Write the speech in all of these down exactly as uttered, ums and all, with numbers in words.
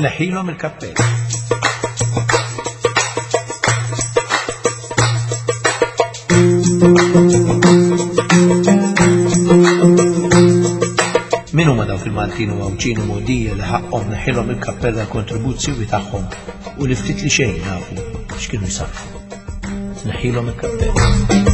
Neħilhom il-kappell. Min huma dawk il-Maltin u Awċin u Modija li ħaqhom neħilhom il-kappell għall-kontribuzzjoni tagħhom u li ftit li xejn nafu x'kienu jsarfu. Neħilhom il-kappell.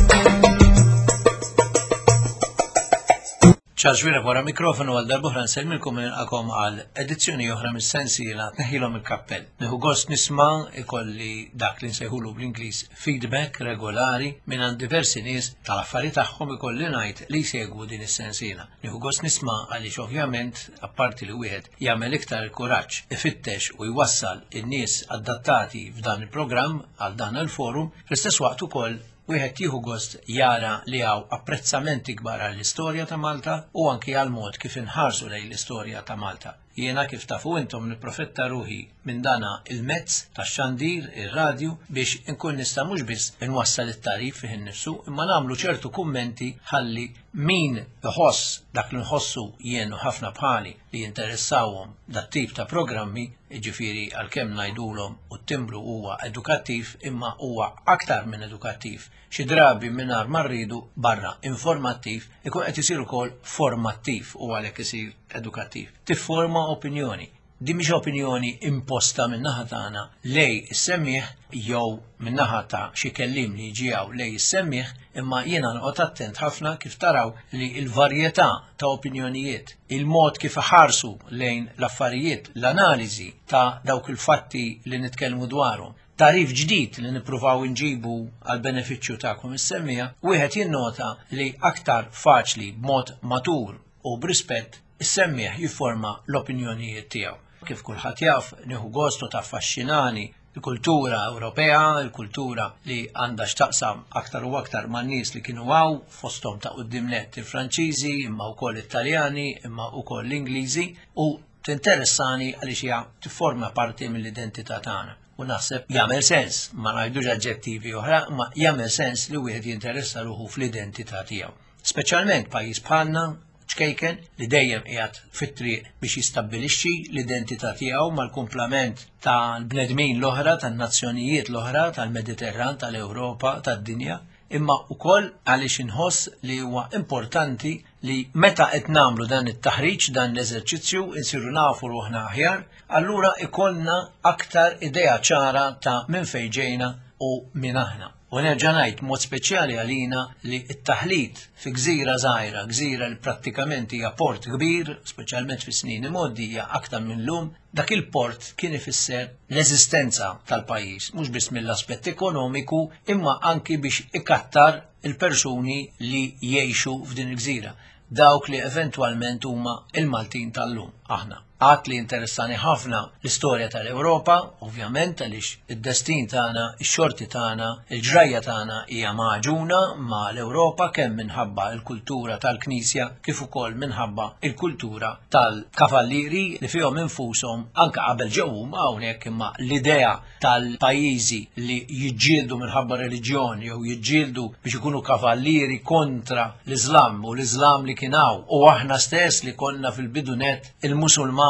ċaġwira wara mikrofonu għal darbohra nsellmilkom nilqakom għal edizzjoni oħra mis-sensiela Neħilhom il-kappell. Nieħu gost nisma' ikolli dak li nsejħulu bl-Ingliż feedback regolari minn għand diversi nies tal-affarijiet tagħhom ikolli ngħid li jsegwu din is-sensiela. Nieħu gost nisma' għaliex ovvjament apparti li wieħed jagħmel iktar kuraġġ ifittex u jwassal in-nies adattati f'dan il-programm għal dan il-forum, fl-istess waqt ukoll wieħed jieħu gost jara li hawn apprezzamenti kbar għall-istorja ta' Malta u anki għal mod kif inħarsu lejn l-istorja ta' Malta. Jiena kif tafu intom nipprofetta ruħi minn dana il-mezz tax-xandir, ir-radju biex inkun nista' mhux biss inwassal it-tarif fih innifsu, imma nagħmlu ċertu kummenti ħalli min iħoss dak li nħossu jien ħafna bħali li jinteressawhom dat-tip ta' programmi, jiġifieri għalkemm ngħidulhom u t-timbru huwa edukattiv imma huwa aktar minn edukattiv. Xi drabi mingħajr ma rridu barra informattiv ikun qed isir ukoll formattiv u għalhekk isir edukattiv. Tifforma opinjoni. Di mhix opinjoni imposta min-naħa tagħna lej is-semmieħ jew min-naħa ta' xi kelliem li jiġijaw lej is-semmieħ, imma jiena noqgħod attent ħafna kif taraw li l-varjetà ta' opinjonijiet, il-mod kif iħarsu lejn l-affarijiet, l-analiżi ta' dawk il-fatti li nitkellmu dwarhom, tarif ġdid li nippruvaw inġibu għal benefiċċju tagħkom is-semmieħ, wieħed jinnota li aktar faċli b'mod matur u b'rispett is-semmieħ jifforma l-opinjonijiet tiegħu. Kif kulħadd jaf nieħu gostu taffaxxinani il-kultura Ewropea, il-kultura li għandha x'taqsam aktar u aktar man-nies li kienu hawn fosthom ta' qudiemnet il-Franċiżi, imma wkoll it-Taljani, imma wkoll l-Ingliżi u tinteressani għaliex hija tifforma parti mill-identità tagħna. U naħseb jagħmel sens, ma ngħidux aġġettivi oħra, ma jagħmel sens li wieħed jinteressa ruħu fl-identità tiegħu. Speċjalment pajjiż bħalna ċkejken li dejjem qiegħed fit-triq biex jistabbilixxi l-identità tiegħu mal-kumplament tal-bnedmin l-oħra, tan-nazzjonijiet l-oħra, tal-Mediterran, tal-Ewropa, tad-dinja, imma wkoll għaliex inħoss li huwa importanti li meta qed nagħmlu dan it-taħriġ, dan l-eżerċizzju, insiru nafu ruħna aħjar, allura ikollna aktar idea ċara ta' minn fejn ġejna u minn aħna. U nerġa' ngħid mod speċjali għalina li t-taħlit fi gżira żgħira, gżira li prattikament hija port kbir, speċjalment fis-snin imgħoddi hija aktar minn lum, dak il-port kien ifisser l-eżistenza tal-pajjiż, mhux biss mill-aspett ekonomiku, imma anki biex ikattar il-persuni li jgħixu f'din il-gżira, dawk li eventwalment huma il-Maltin tal-lum, aħna. Għat li interessani ħafna l-istorja tal-Ewropa, ovvjament għaliex id-destin tagħna, ix-xorti tagħna, il-ġrajja tagħna hija maġuna ma' l-Ewropa kemm minħabba l-kultura tal-Knisja kif ukoll minħabba l-kultura tal-kavallieri li fihom infushom anke qabel ġewhom hawnhekk imma l-idea tal-pajjiżi li jiġġieldu minħabba reliġjoni jew jiġġieldu biex ikunu kavallieri kontra l-Iżlam u l-Iżlam li kien hawn u aħna stess li konna fil-bidunet il-Musulmani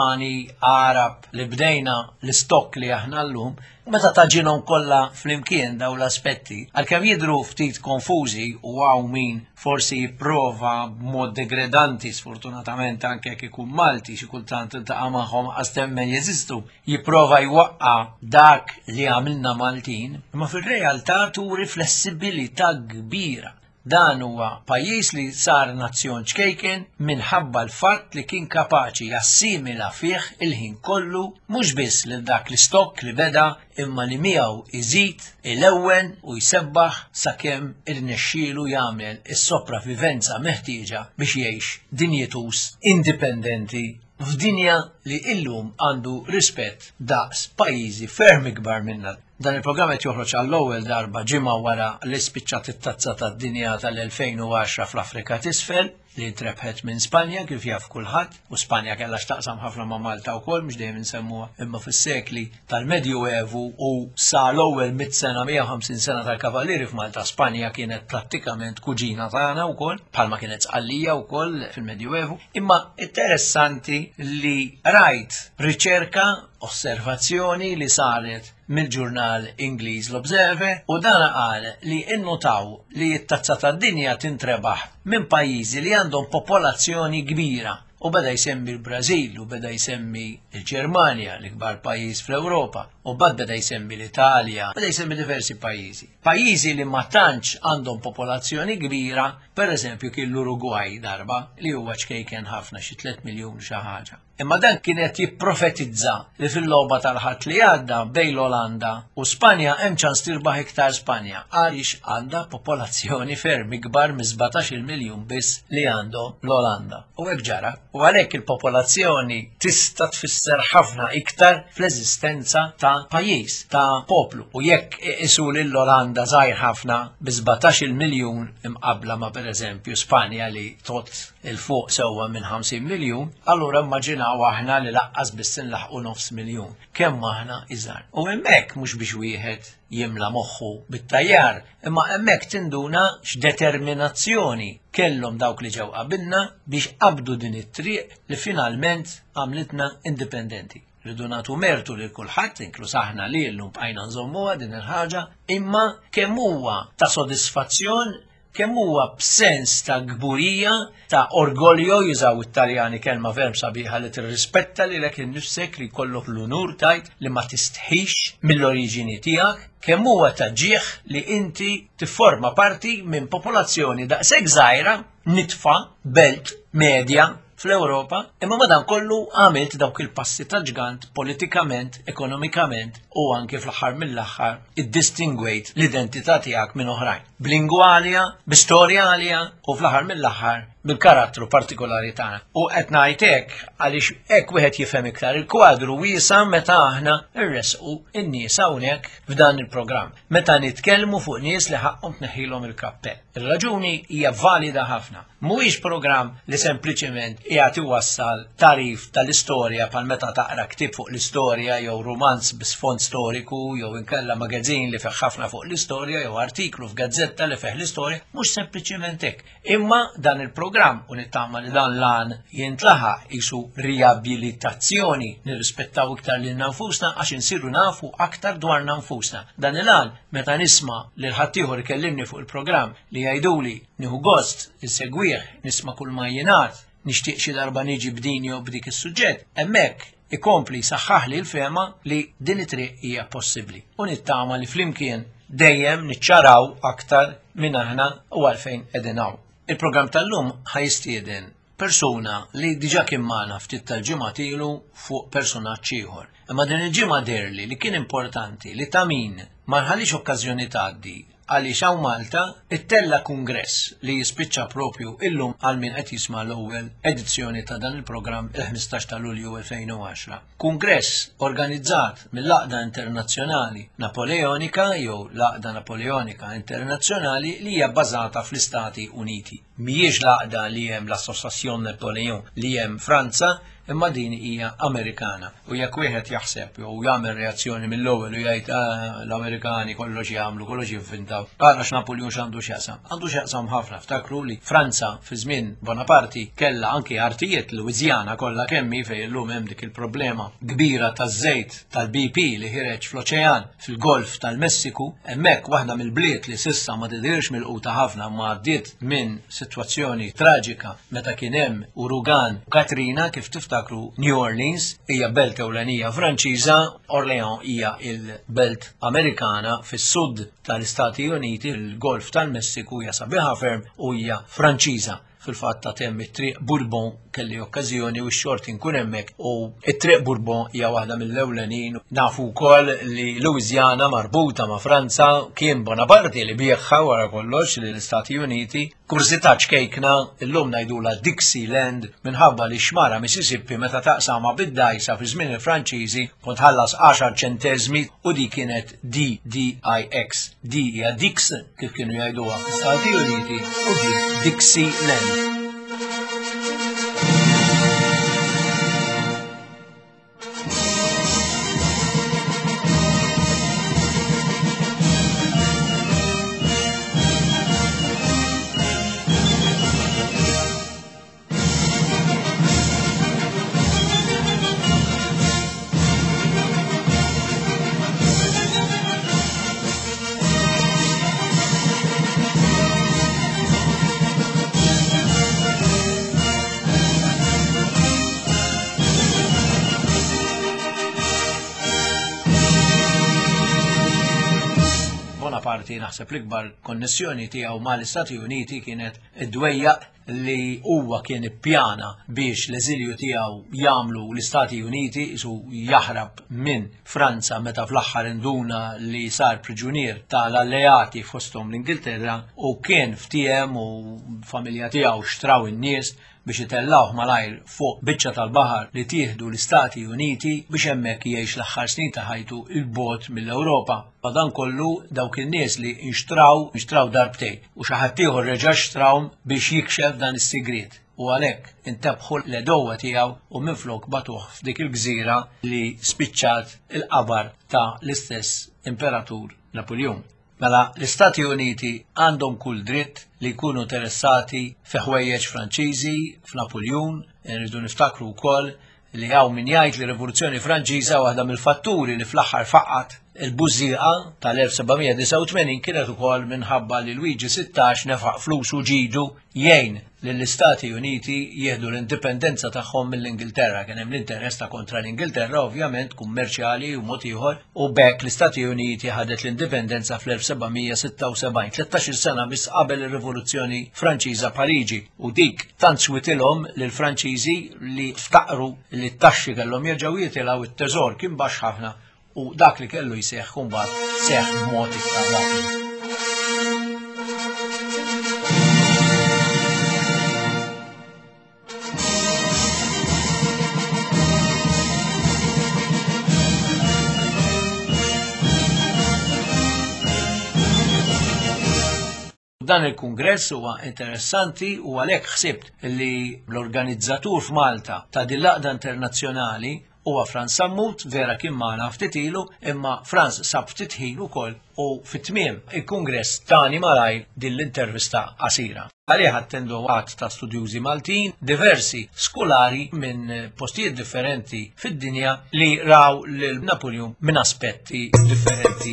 Arab li bdejna l-istokk li aħna llum, meta taġinhom kollha flimkien daw l-aspetti, għalkemm jidhru ftit konfużi u hawn min forsi jipprova b'mod degradanti sfortunatament anke jekk ikun Malti xi kultant iltaqa' magħhom għastemmen jeżistu, jipprova jwaqqa' dak li għamilna Maltin, imma fir-realtà turi flessibilità kbira. Dan huwa pajjiż li sar nazzjon ċkejken minħabba l-fatt li kien kapaċi jassimila fih il-ħin kollu mhux biss lil dak l-istokk li beda imma li miegħu iżid il-ewwen u jsebbaħ sakemm irnexxielu jagħmel is-sopravivenza meħtieġa biex jgħix dinjetus indipendenti f'dinja li illum għandu rispett daqs pajjiżi ferm ikbar minna. Dan il-programm qed joħroġ għall-ewwel darba ġimgħa wara li spiċċat it-tazza tad-dinja tal-elfejn u għaxra fl-Afrika t'isfel li ntrebħet minn Spanja kif jaf kulħadd, u Spanja kellha x'taqsam ħafna ma' Malta wkoll mhux dejjem insemmuha imma fis-sekli tal-Medju Evu u sa l-ewwel mit sena mija u ħamsin sena tal-Kavallieri f'Malta. Spanja kienet prattikament kuġina tagħna wkoll bħalma kienet Sqallija wkoll fil-Medju Evu. Imma interessanti li rajt riċerka osservazzjoni li saret mill-ġurnal Ingliż l-Observer u dan qal li innotaw li t-tazza tad-dinja tintrebaħ minn pajjiżi li għandhom popolazzjoni kbira u beda jsemmi l-Brażil u beda jsemmi l-Ġermanja l-ikbar pajjiż fl-Ewropa u bad beda jsemmi l-Italja, beda jsemmi diversi pajjiżi. Pajjiżi li ma tantx għandhom popolazzjoni kbira, pereżempju kien l-Urugwaj darba li huwa ċkejken ħafna xi tliet miljun xi ħaġa. Imma dan kienet jipprofetizza li fil-logħba tal-ħadd li għadda bejn l-Olanda u Spanja hemm ċans tirbaħ iktar Spanja għaliex għandha popolazzjoni ferm ikbar minn sbatax-il miljun biss li għandhom l-Olanda. U hekk ġara. U għalhekk il-popolazzjoni tista' tfisser ħafna iktar fl-eżistenza ta' pajjiż, ta' poplu. U jekk isu li l-Olanda żgħir ħafna bi sbatax-il miljun imqabbla ma' pereżempju Spanja li tot il-fuq sewwa minn ħamsin miljun, allura immaġina u aħna li laqqas biss inlaħqu nofs miljun. Kemm aħna iżgħar. U hemmhekk mhux biex wieħed jimla moħħu bit-tajjar, imma hemmhekk tinduna x'determinazzjoni kellhom dawk li ġew qabilna biex qabdu din it-triq li finalment għamlitna indipendenti. Rridu nagħtu mertu lil kulħadd, inkluż aħna li llum bqajna nżommuha din il-ħaġa, imma kemm huwa ta' sodisfazzjon kemm huwa b'sens ta' gburija, ta' orgoglio, jużaw it-Taljani kelma ferm sabiħa li tirrispetta lilek innifsek li jkollok l-unur tajt li ma tistħix mill-oriġini tiegħek, kemm huwa ta' ġieħ li inti tifforma parti minn popolazzjoni daqshekk żgħira, nitfa, belt, medja fl-Ewropa, imma madankollu għamilt dawk il-passi ta' ġgant politikament, ekonomikament u anke fl-aħħar mill-aħħar iddistingwejt l-identità tiegħek minn oħrajn. B'lingwalja, b'istorjalja u fl-aħħar mill-aħħar bil-karattru partikolari tagħna. U qed ngħid hekk għaliex hekk wieħed jifhem iktar il-kwadru wiesa' meta aħna rresqu n-nies hawnhekk f'dan il-programm. Meta nitkellmu fuq nies li ħaqhom tneħħilhom il-kappell. Ir-raġuni hija valida ħafna. Mhuwiex programm li sempliċement qiegħed iwassal tarif tal-istorja bħal meta taqra ktieb fuq l-istorja jew romanz bi sfond storiku jew inkella magażin li fih ħafna fuq l-istorja jew artiklu f'gazzetta li fih l-istorja, mhux sempliċement hekk. Imma dan il-programm u nittama li dan lan jintlaħaq isu riabilitazzjoni nirrispettaw iktar lil nfusna għax insiru nafu aktar dwar nfusna. Dan il-għan meta nisma' lil ħaddieħor ikellimni fuq il-programm li jgħiduli nieħu gost insegwih, nisma' kull ma jingħad, nixtieq xi darba niġi b'din jew b'dik is-suġġett, hemmhekk ikompli saħħaħ li l-fema li din it-triq hija possibbli. U nittama li flimkien dejjem niċċaraw aktar minn aħna u għalfejn qegħdin hawn. Il-programm tal-lum ħajstieden persuna li diġà kien magħna ftit tal-ġimgħa ilu fuq personaġġ ieħor. Imma din il-ġimgħa derli li kien importanti li ta' min ma nħallix okkażjoni tgħaddi għaliex hawn Malta ittella kungress li jispiċċa propju illum għal min qed jisma' l-ewwel edizzjoni ta' dan il-programm il-ħmistax ta' Lulju elfejn u għaxra. Kungress organizzat mill-Laqda Internazzjonali Napoleonika jew Laqda Napoleonika Internazzjonali li hija bbażata fl-Istati Uniti. Mhijiex laqda li hemm l-Associazzjon Napoleon li hemm Franza, imma din hija Amerikana. U jekk wieħed jaħseb jew jagħmel reazzjoni mill-ewwel u jgħid l-Amerikani kollox jagħmlu, kollox jivvintaw. Għarax Napoleon x'għandu x'jaqsam. Għandu x'jaqsam ħafna. Ftakru li Franza fi żmien Bonaparti kellha anke artijiet Louisiana kollha kemmi fejn illum hemm dik il-problema kbira taż-żejt tal-B P li ħireġ fl-oċean fil-Golf tal-Messiku. Hemmhekk waħda mill-bliet li s'issa ma tidhirx mill-quta ħafna ma għaddiet minn sitwazzjoni traġika meta kien hemm uragan Katrina kif tifta New Orleans hija belt ewlenija Franċiża, Orleans hija il-belt Amerikana fis-sud tal-Istati Uniti, il-Golf tal-Messiku hija sabiħa ferm u hija Franċiża. fil-fatt ta' temm it-triq Bourbon kelli okkażjoni u x-xort inkun hemmhekk u it-triq Bourbon hija waħda mill-ewlenin. Nafu wkoll li Louisiana marbuta ma' Franza kien Bonaparte li bieħħa wara kollox lill-Istati Uniti. Kurzità ċkejkna illum ngħidula Dixieland minħabba li xmara Mississippi meta taqsama bid-dajsa fi żmien il-Franċiżi kont ħallas għaxar ċenteżmi u di kienet D D I X. D hija Dix kif kienu jgħiduha fl-Istati Uniti u di Dixieland. Bonaparte naħseb l-ikbar konnessjoni tiegħu mal-Istati Uniti kienet id-dwejjaq li huwa kien ippjana biex l-eżilju tiegħu jagħmlu l-Istati Uniti isu jaħrab minn Franza meta fl-aħħar induna li sar priġunier tal-alleati fosthom l-Ingilterra u kien ftiem u familja tiegħu xtraw in-nies biex itellawh malajr fuq biċċa tal-baħar li tieħdu l-Istati Uniti biex hemmhekk jgħix l-aħħar snin ta' ħajtu il-bogħod mill-Ewropa. Madan kollu dawk in-nies li nxtraw nxtraw darbtejn u xi ħadd ieħor reġa' xtrawhom biex jikxef dan is-sigriet. U għalhekk intabħu l-edowa tiegħu u minflok batuh f'dik il-gżira li spiċċat il-qabar ta' l-istess Imperatur Napoleon. Mela l-Istati Uniti għandhom kull dritt li jkunu interessati fi ħwejjeġ Franċiżi f'Napoleon. Irridu niftakru wkoll li hawn min jgħid li rivoluzzjoni Franċiża waħda mill-fatturi li fl-aħħar faqqat il-bużieqa tal-elf sebgħamija disa' u tmenin kienet ukoll minħabba li Luigi sittax nefaq flus u ġidu jgħin lill-Istati Uniti jieħdu l-indipendenza tagħhom mill-Ingilterra. Kien hemm l-interess ta' kontra l-Ingilterra ovvjament kummerċjali u mod ieħor u bekk l-Istati Uniti ħadet l-indipendenza fl-elf sebgħamija sitta u sebgħin, tlettax-il sena biss qabel ir-Rivoluzzjoni Franċiża Pariġi u dik tant switilhom lill-Franċiżi li ftaqru li t-taxxi kellhom jerġgħu jitilgħu it-teżor kien baxx ħafna u dak li kellu jseħħ kumbat seħħ b'mod iktar rapid. Dan il-kungress huwa interessanti u għalhekk ħsibt li l-organizzatur f'Malta ta' din l-laqda internazzjonali huwa Franz Sammut, vera kien magħna ftit ilu, imma Franz sab ftit ħin ukoll u fit-tmiem il-kungress tani malajr din l-intervista qasira. Għalih attendu għadd ta' studjużi Maltin, diversi skolari minn postijiet differenti fid-dinja li raw lil Napoleon minn aspetti differenti.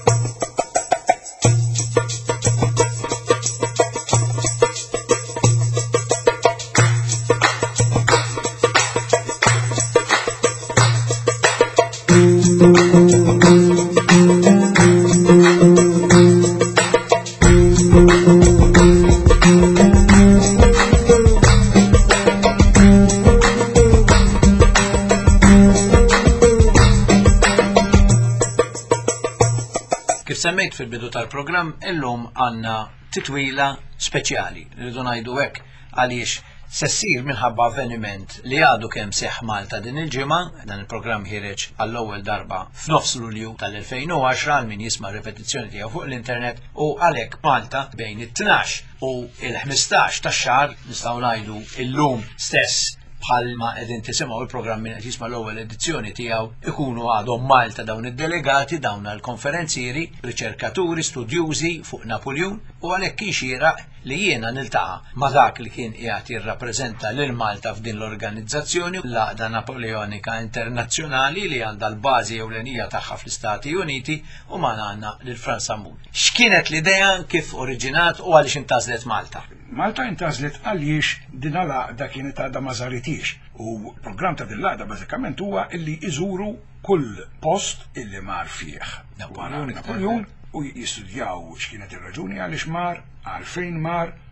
Semmejt fil-bidu tal-programm illum għandna titwila speċjali. Rridu ngħidu hekk għaliex se ssir minħabba avveniment li għadu kemm seħħ Malta din il-ġimgħa. Dan il-programm ħireġ għall-ewwel darba f'nofs Lulju tal-elfejn u għaxra għal min jisma' ripetizzjoni tiegħu fuq l-internet u għalhekk Malta bejn it-tnax u il-ħmistax tax-xahar nistgħu ngħidu illum stess bħalma qegħdin tisimgħu il-programm minn qed jisma' l-ewwel edizzjoni tiegħu ikunu għadhom Malta dawn id-delegati dawn l-konferenzieri, riċerkaturi, studjużi fuq Napoleon u għalhekk kien xieraq li jiena niltaqa' ma' dak li kien qiegħed jirrappreżenta lil Malta f'din l-organizzazzjoni l-Għaqda Napoleonika Internazzjonali li għandha l-bażi ewlenija tagħha fl-Istati Uniti u magħna għandna lil Franz Sammut. X'kienet l-idea kif oriġinat u għaliex intażlet Malta? Malta intażlet għaliex din l-għaqda kienet għadha ma żaritix u l-programm ta' din l-għaqda bażikament huwa illi iżuru kull post illi mar fih Napoleon u jistudjaw x'kienet ir-raġuni għaliex mar, għalfejn mar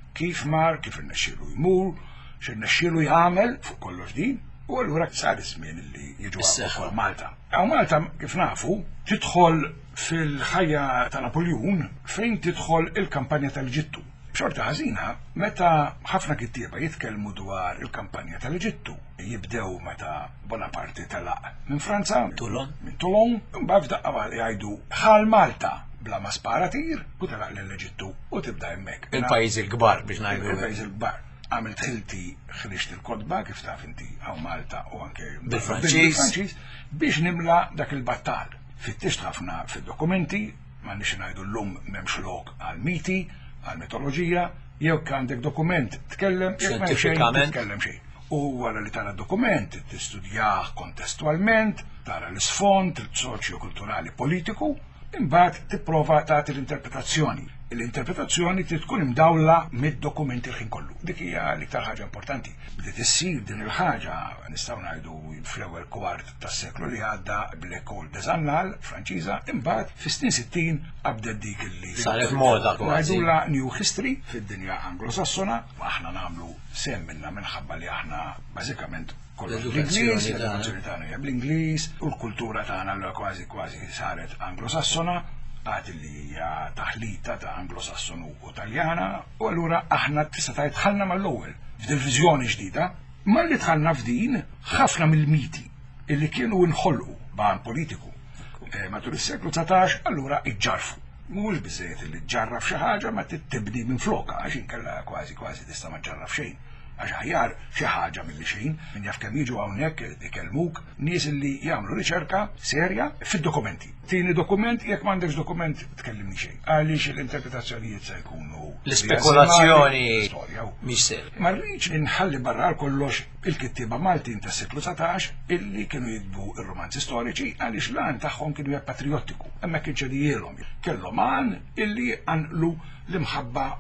kif mar, kif irnexxielu jmur, x'irnexxielu jagħmel fuq kollox din, u allura sar iż-żmien li jiġu wkoll Malta. Għaw Malta kif nafu tidħol fil-ħajja ta' Napoleon fejn tidħol il-kampanja tal-Eġittu. B'xorta ħażina, meta ħafna kittieba jitkellmu dwar il-kampanja tal-Eġittu, jibdew meta Bonaparte telaq minn Franza, Toulon, minn Toulon, mbagħad f'daqqa jgħidu ħal Malta bla ma sparatir u telaq lill-Eġittu u tibda hemmhekk. Il-pajjiżi l-kbar biex ngħidu. Il-pajjiżi l-kbar. Għamilt ħilti ħriġt il-kodba kif taf inti għaw Malta u anke bil-Franċiż biex nimla dak il-battal. Fittisht ħafna fid-dokumenti, ma nix ngħidu llum m'hemmx lok għal-miti, għal-mitoloġija, jew għandek dokument tkellem, jew ma tkellem xejn. U wara li tara dokument, tistudjah kontestualment, tara l-isfond, il-soċjo-kulturali politiku, imbagħad tipprova tagħti l-interpretazzjoni. L-interpretazzjoni tkun imdawla mid-dokumenti l-ħin kollu. Dik hija l-iktar ħaġa importanti. Bdiet issir din il-ħaġa nistgħu ngħidu fl-ewwel kwart tas-seklu li għadda bl-École des Annales Franċiża, imbagħad fis-snin sittin qabdet dik illi saret moda kważi. Ngħidula New History fid-dinja Anglosassona, aħna nagħmlu sehem minnha minħabba li aħna bażikament l-Edukazzjoni tagħna hija bl-Ingliż u l-kultura tagħna kważi kważi saret Anglosassona. Għad li hija taħlita ta' Anglosassonu u Taljana, u allura aħna tista' tgħid tħallna mal-ewwel f'diviżjoni ġdida, ma li tħallna f'din ħafna mill-miti illi kienu nħolqu ban politiku matul is-seklu tsatax allura iġġarfu. Mhux biżejjed li ġġarraf xi ħaġa ma tibni minn floka għax inkella kważi kważi tista' ma ġġarraf xejn. Għax aħjar xi ħaġa milli xejn, min jaf kemm jiġu hawnhekk ikellmuk nies li jagħmlu riċerka serja fid-dokumenti. Tieni dokument jekk m'għandekx dokument tkellimni xejn. Għaliex l-interpretazzjonijiet se jkunu l-ispekulazzjoni mhix ser. Ma rridx inħalli barra kollox il-kittieba Maltin tas-seklu tsatax illi kienu jitbu ir-romanzi storiċi għaliex l-għan tagħhom kienu hija patriottiku. Hemmhekk inċedijilhom. Kellhom għan illi għanqlu l-imħabba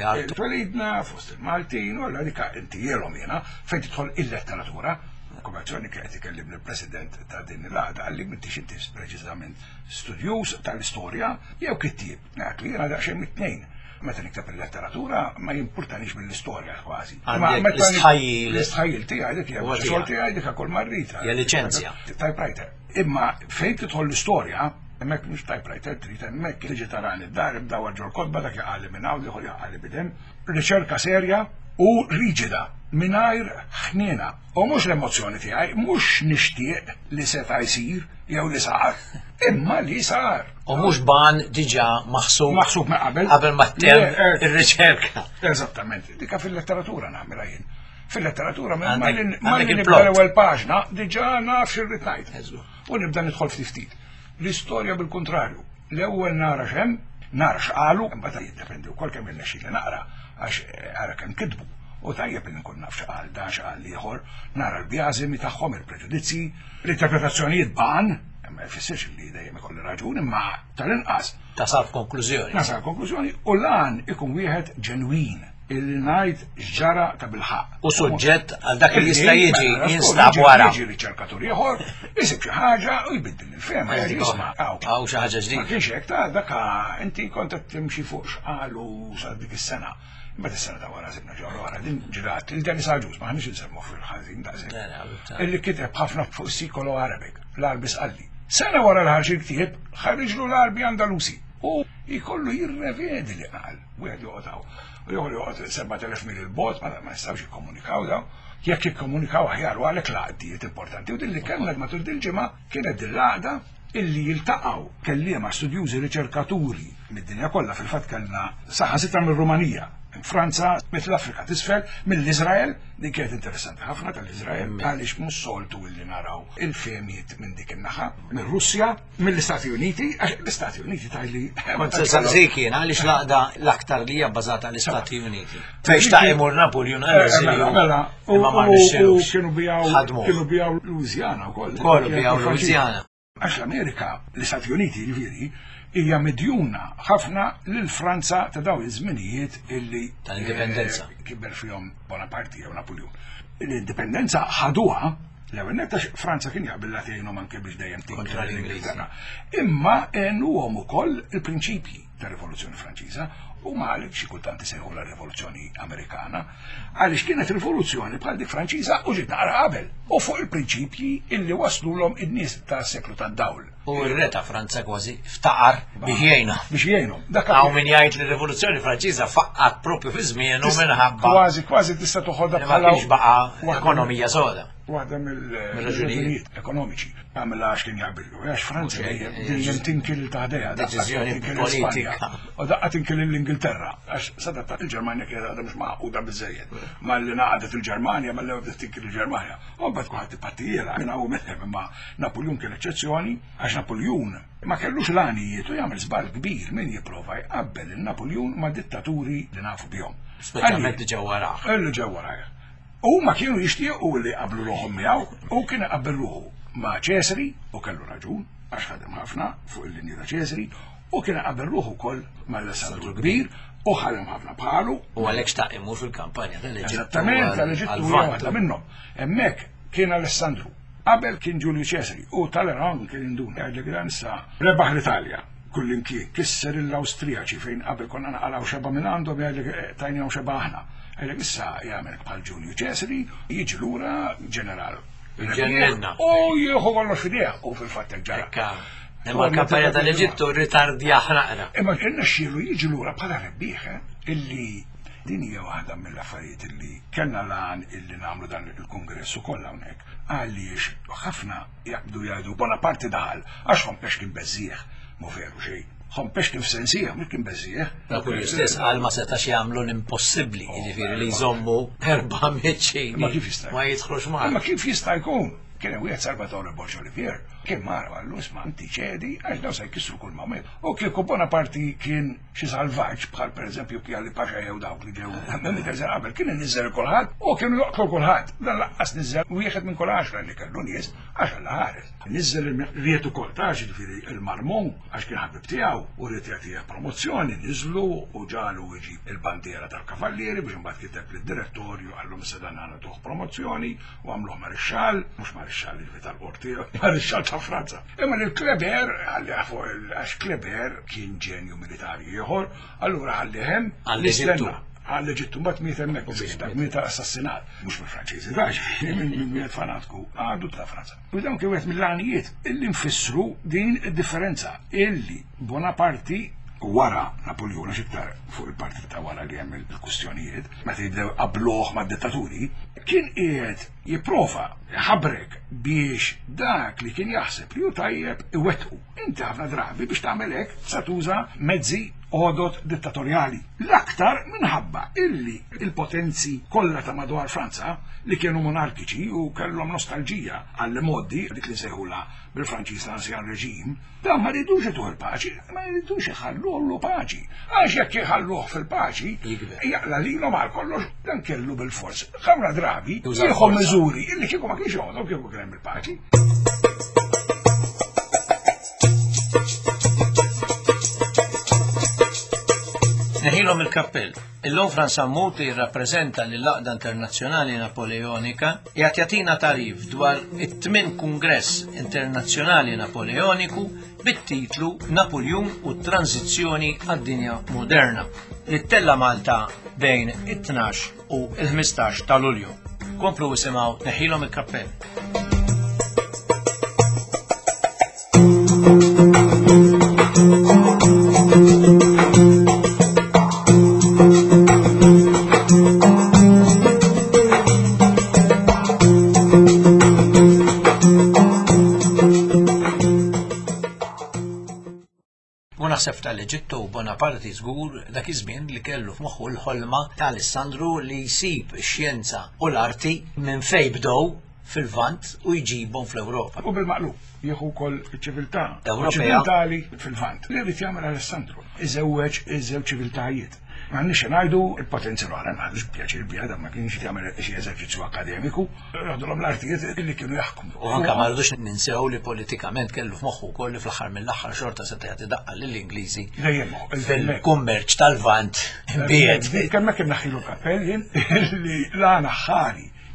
twelidna fost il-Maltin u għalla dika inti jelom jena fejn tidħol il-letteratura. Konvenzjoni kienet ikellim l-President ta' din il-għada għalli m'intix inti preċiżament studjus tal-istorja jew kittieb. Għakli jena daqsxejn mit-tnejn. Meta niktab il-letteratura ma jimpurtanix mill-istorja kważi. L-istħajjil. L-istħajjil tiegħi dik hija xogħol tiegħi dik kull marrita. Hija liċenzja. Typewriter. Imma fejn tidħol l-istorja emmek mux typewriter, trid emmek tiġi tarani d-dar ibdaw ġol kodba dak jaqalli minn hawn liħor jaqalli bidem. Riċerka serja u riġida mingħajr ħniena. U mhux l-emozzjoni tiegħi, mhux nixtieq li seta' jsir jew li sar, imma li sar. U mhux ban diġà maħsub maħsub ma qabel qabel ma ttemm ir-riċerka. Eżattament, dika fil-letteratura nagħmilha jien. Fil-letteratura ma Għandek nibda l-ewwel paġna diġà naf x'irrid ngħid. U nibda nidħol ftit. L-istorja bil-kontrarju, l-ewwel nara xem, nara x'qalu, imbagħad jiddependi wkoll kemm irnexxieli naqra għax ara kemm kitbu. U tajjeb li nkun naf x'qal dan x'qal ieħor, nara l-bjażimi tagħhom il-preġudizzi, l-interpretazzjonijiet ban, ma jfissirx li dejjem ikolli raġun imma tal-inqas. Tasal konklużjoni. Nasal konklużjoni u lan ikun wieħed ġenwin il ngħid x'ġara ta' bilħaq. U suġġett għal dak li jista' jiġi jinstab wara. Jiġi riċerkatur ieħor, isib xi ħaġa u jbiddel il-fema jisma' Hawn xi ħaġa ġdida. Ma kienx hekk ta' dak inti kont qed timxi fuq x'qalu sa dik is-sena. Imbagħad is-sena ta' wara sibna ġewwa wara din ġrat il dan isaġus ma ħniex insemmu fil-ħażin daqshekk. Illi kiteb ħafna fuq is-sikolo Arabic, l-Arbis qalli. Sena wara l-ħarġ il-ktieb ħarriġlu l-Arbi Andalusi u jkollu jirrevedi li qal. Wieħed joqgħod u joħol joqgħod seba' elef mil il-bot ma jistgħux jikkomunikaw daw. Jekk jikkomunikaw aħjar u għalhekk laqdiet importanti. U din li kellna matul dil-ġimgħa kienet dil-laqda illi jiltaqgħu kelliema studjużi riċerkaturi mid-dinja kollha fil-fatt kellna saħansitra mir-Rumanija, Franza, mill-Afrika t'isfel, mill-Iżrael, din kienet interessanti ħafna tal-Iżrael għaliex mhux soltu illi naraw il-femijiet minn dik in-naħa, mir-Russja, mill-Istati Uniti, għax l-Istati Uniti tajli. Dik kien għaliex laqda l-aktar li hija bbażata l-Istati Uniti. Fejn ta' imur Napoleon Mela, u kienu bijaw Louisiana wkoll. Kollu bijaw Louisiana. Għax l-Amerika, l-Istati Uniti jiġifieri, hija medjuna ħafna lil Franza ta' daw iż-żminijiet illi tal-indipendenza kiber fihom Bonaparte jew Napoleon. L-indipendenza ħaduha L-ewwel netta Franza kien jaqbilla tgħinhom anke biex dejjem kontra l-Ingliżi. Imma għenuhom ukoll il-prinċipji tar-Rivoluzzjoni Franċiża u għalhekk xi kultant isejħu la-Rivoluzzjoni Amerikana għaliex kienet rivoluzzjoni bħal dik Franċiża u ġiet naqra qabel u fuq il-prinċipji illi waslulhom in-nies tas-seklu tad-dawl. U r-re ta' Franza kważi ftaqar biex jgħinha. Biex jgħinhom. Hawn min jgħid li r-Rivoluzzjoni Franċiża faqqat proprju fi żmienu minħabba kważi kważi tista' toħodha bħala baqa' ekonomija soda. Waħda mill-raġunijiet ekonomiċi għamilha għax kien jaqbillu. Għax Franza dejjem tinkil taħdeja. Deċiżjoni politika. U daqqa tinkil l-Ingilterra. Għax sadat il-Ġermanja kienet għadha mhux maquda biżejjed. Malli naqadet il-Ġermanja, malli bdiet tinkil il-Ġermanja. U mbagħad kulħadd ipattijela minn hawn meħem imma Napoleon kien eċċezzjoni għax Napoleon ma kellux l-għanijiet u jagħmel żball kbir min jipprova jqabbel il-Napoleon ma' dittaturi li nafu bihom. Speċjalment li ġew warah. Li ġew warah. U ma kienu jixtiequ li qablu ruħhom miegħu u kien qabel ruħu ma' Ċesari u kellu raġun għax ħadem ħafna fuq il-linja ta' Ċesari u kien qabel ruħu wkoll mal-Alessandru Kbir u ħadem ħafna bħalu. U għalhekk xtaq imur fil-kampanja tal-Eġittu. Eżattament, tal-Eġittu waħda minnhom. Hemmhekk kien Alessandru. Qabel kien Giulio Cesari u Talleyrand kien indun għalli kien issa rebaħ l-Italja. Kullin kien kisser l-Awstrijaċi fejn qabel konna naqalaw xeba minn għandhom għalli tajnihom xeba aħna. Għalek issa jgħamil bħal Giulio Cesari, jiġi lura ġeneral. Ġenninna. U jieħu kollox fidejh u fil-fattek ġara. Imma l-kampanja tal-Eġittu ritardi ħraqra. Imma kien xielu jiġi lura bħala rebbieħ illi din hija waħda mill-affarijiet illi kellna lan illi nagħmlu dan il-kongress ukoll hawnhekk. Għaliex ħafna jaqbdu jgħidu Bonaparte daħal għax ħompex kien beżżieħ mu veru xejn. ħompex kif sensija, mil kien beżżieħ. Dak l-istess qal ma setax jagħmlu l-impossibbli, jiġifieri li jżommu erba' meċċini. Ma kif jista' ma jidħlux ma. Ma kif jista' jkun? Kien hemm wieħed Salvatore Borgia Olivier, kien mara għallu isma' inti ċedi għax daw se jkissru kull moment. U kieku Bonaparte kien xi salvaġġ bħal pereżempju kien li Paxa jew dawk li ġew minn kieżer qabel kien inniżżel kulħadd u kienu joqtlu kulħadd. Dan laqqas niżżel wieħed minn kull għaxra li kellu nies għax alla ħares. Niżżel il-riet ukoll ta' ġifieri il-Marmon għax kien ħabib tiegħu u rrid jagħtih promozzjoni niżlu u ġalu iġib il-bandiera tal-kavallieri biex imbagħad kiteb lid-direttorju għallhom se dan għandna tuħ promozzjoni u għamluh marixxall, mhux marixxall li tal-qorti, marixxall ta' Franza. Imma l-Kleber għalli għafu għax Kleber kien ġenju militari ieħor, allura għalli hemm għall-Eġittu. Għall-Eġittu mbagħad miet hemmhekk biex miet assassinat, mhux mill-Franċiżi, dax minn miet fanatku għadu ta' Franza. U dawn kien wieħed mill-għanijiet illi nfissru din id-differenza illi Bonaparte wara Napoleon għax iktar fuq il-parti ta' wara li hemm il-kustjonijiet, meta jibdew qabluh mad-dittaturi, kien qiegħed jipprova ħabrek biex dak li kien jaħseb li hu tajjeb iwettqu. Inti ħafna drabi biex tagħmel hekk sa tuża mezzi għodot dittatorjali. L-aktar minħabba illi il-potenzi kollha ta' madwar Franza li kienu monarkiċi u kellhom nostalġija għall modi dik li sejħula bil-Franċiż l-Ansjan Reġim, dan ma ridux ituh il-paċi, ma ridux iħalluh paċi. Għax jekk iħalluh fil-paċi, jaqla lilhom għal kollox dan kellu bil-fors. Ħafna drabi jieħu miżuri illi kieku ma kienx jgħodu kieku kien hemm il-paċi. Neħilhom il-kappell. Illum Franza Muti jirrappreżenta l-laqda internazzjonali Napoleonika jgħat jagħtina tarif dwar it-tmien Kungress Internazzjonali Napoleoniku bit-titlu Napoleon u t-tranzizzjoni għad-dinja moderna li ttella Malta bejn it-tnax u il-ħmistax ta' Lulju. Komplu isimgħu Neħilhom il-kappell. Naħseb tal-Eġittu Bonaparte żgur dak iż-żmien li kellu f'moħħu l-ħolma ta' Alessandru li jsib ix-xjenza u l-arti minn fejn bdew fil-Vant u jġibhom fl-Ewropa. U bil-maqlub jieħu wkoll iċ-ċiviltà Ewropea fil-Vant. Li rrid jagħmel Alessandru iżewweġ iż-żewġ ċiviltajiet. M'għandniex ngħidu il-potenza l-oħra m'għandux pjaċir biha dan ma kienx jagħmel xi eżerċizzju akademiku, għadulhom l-artijiet li kienu jaħkmu. U anke ma rridux ninsew li politikament kellu f'moħħu wkoll li fl-aħħar mill-aħħar xorta se tagħti daqqa lill-Ingliżi fil-kummerċ tal-Vant imbiegħed. Kemm hekk naħħilu kappell jien li l-għana ħari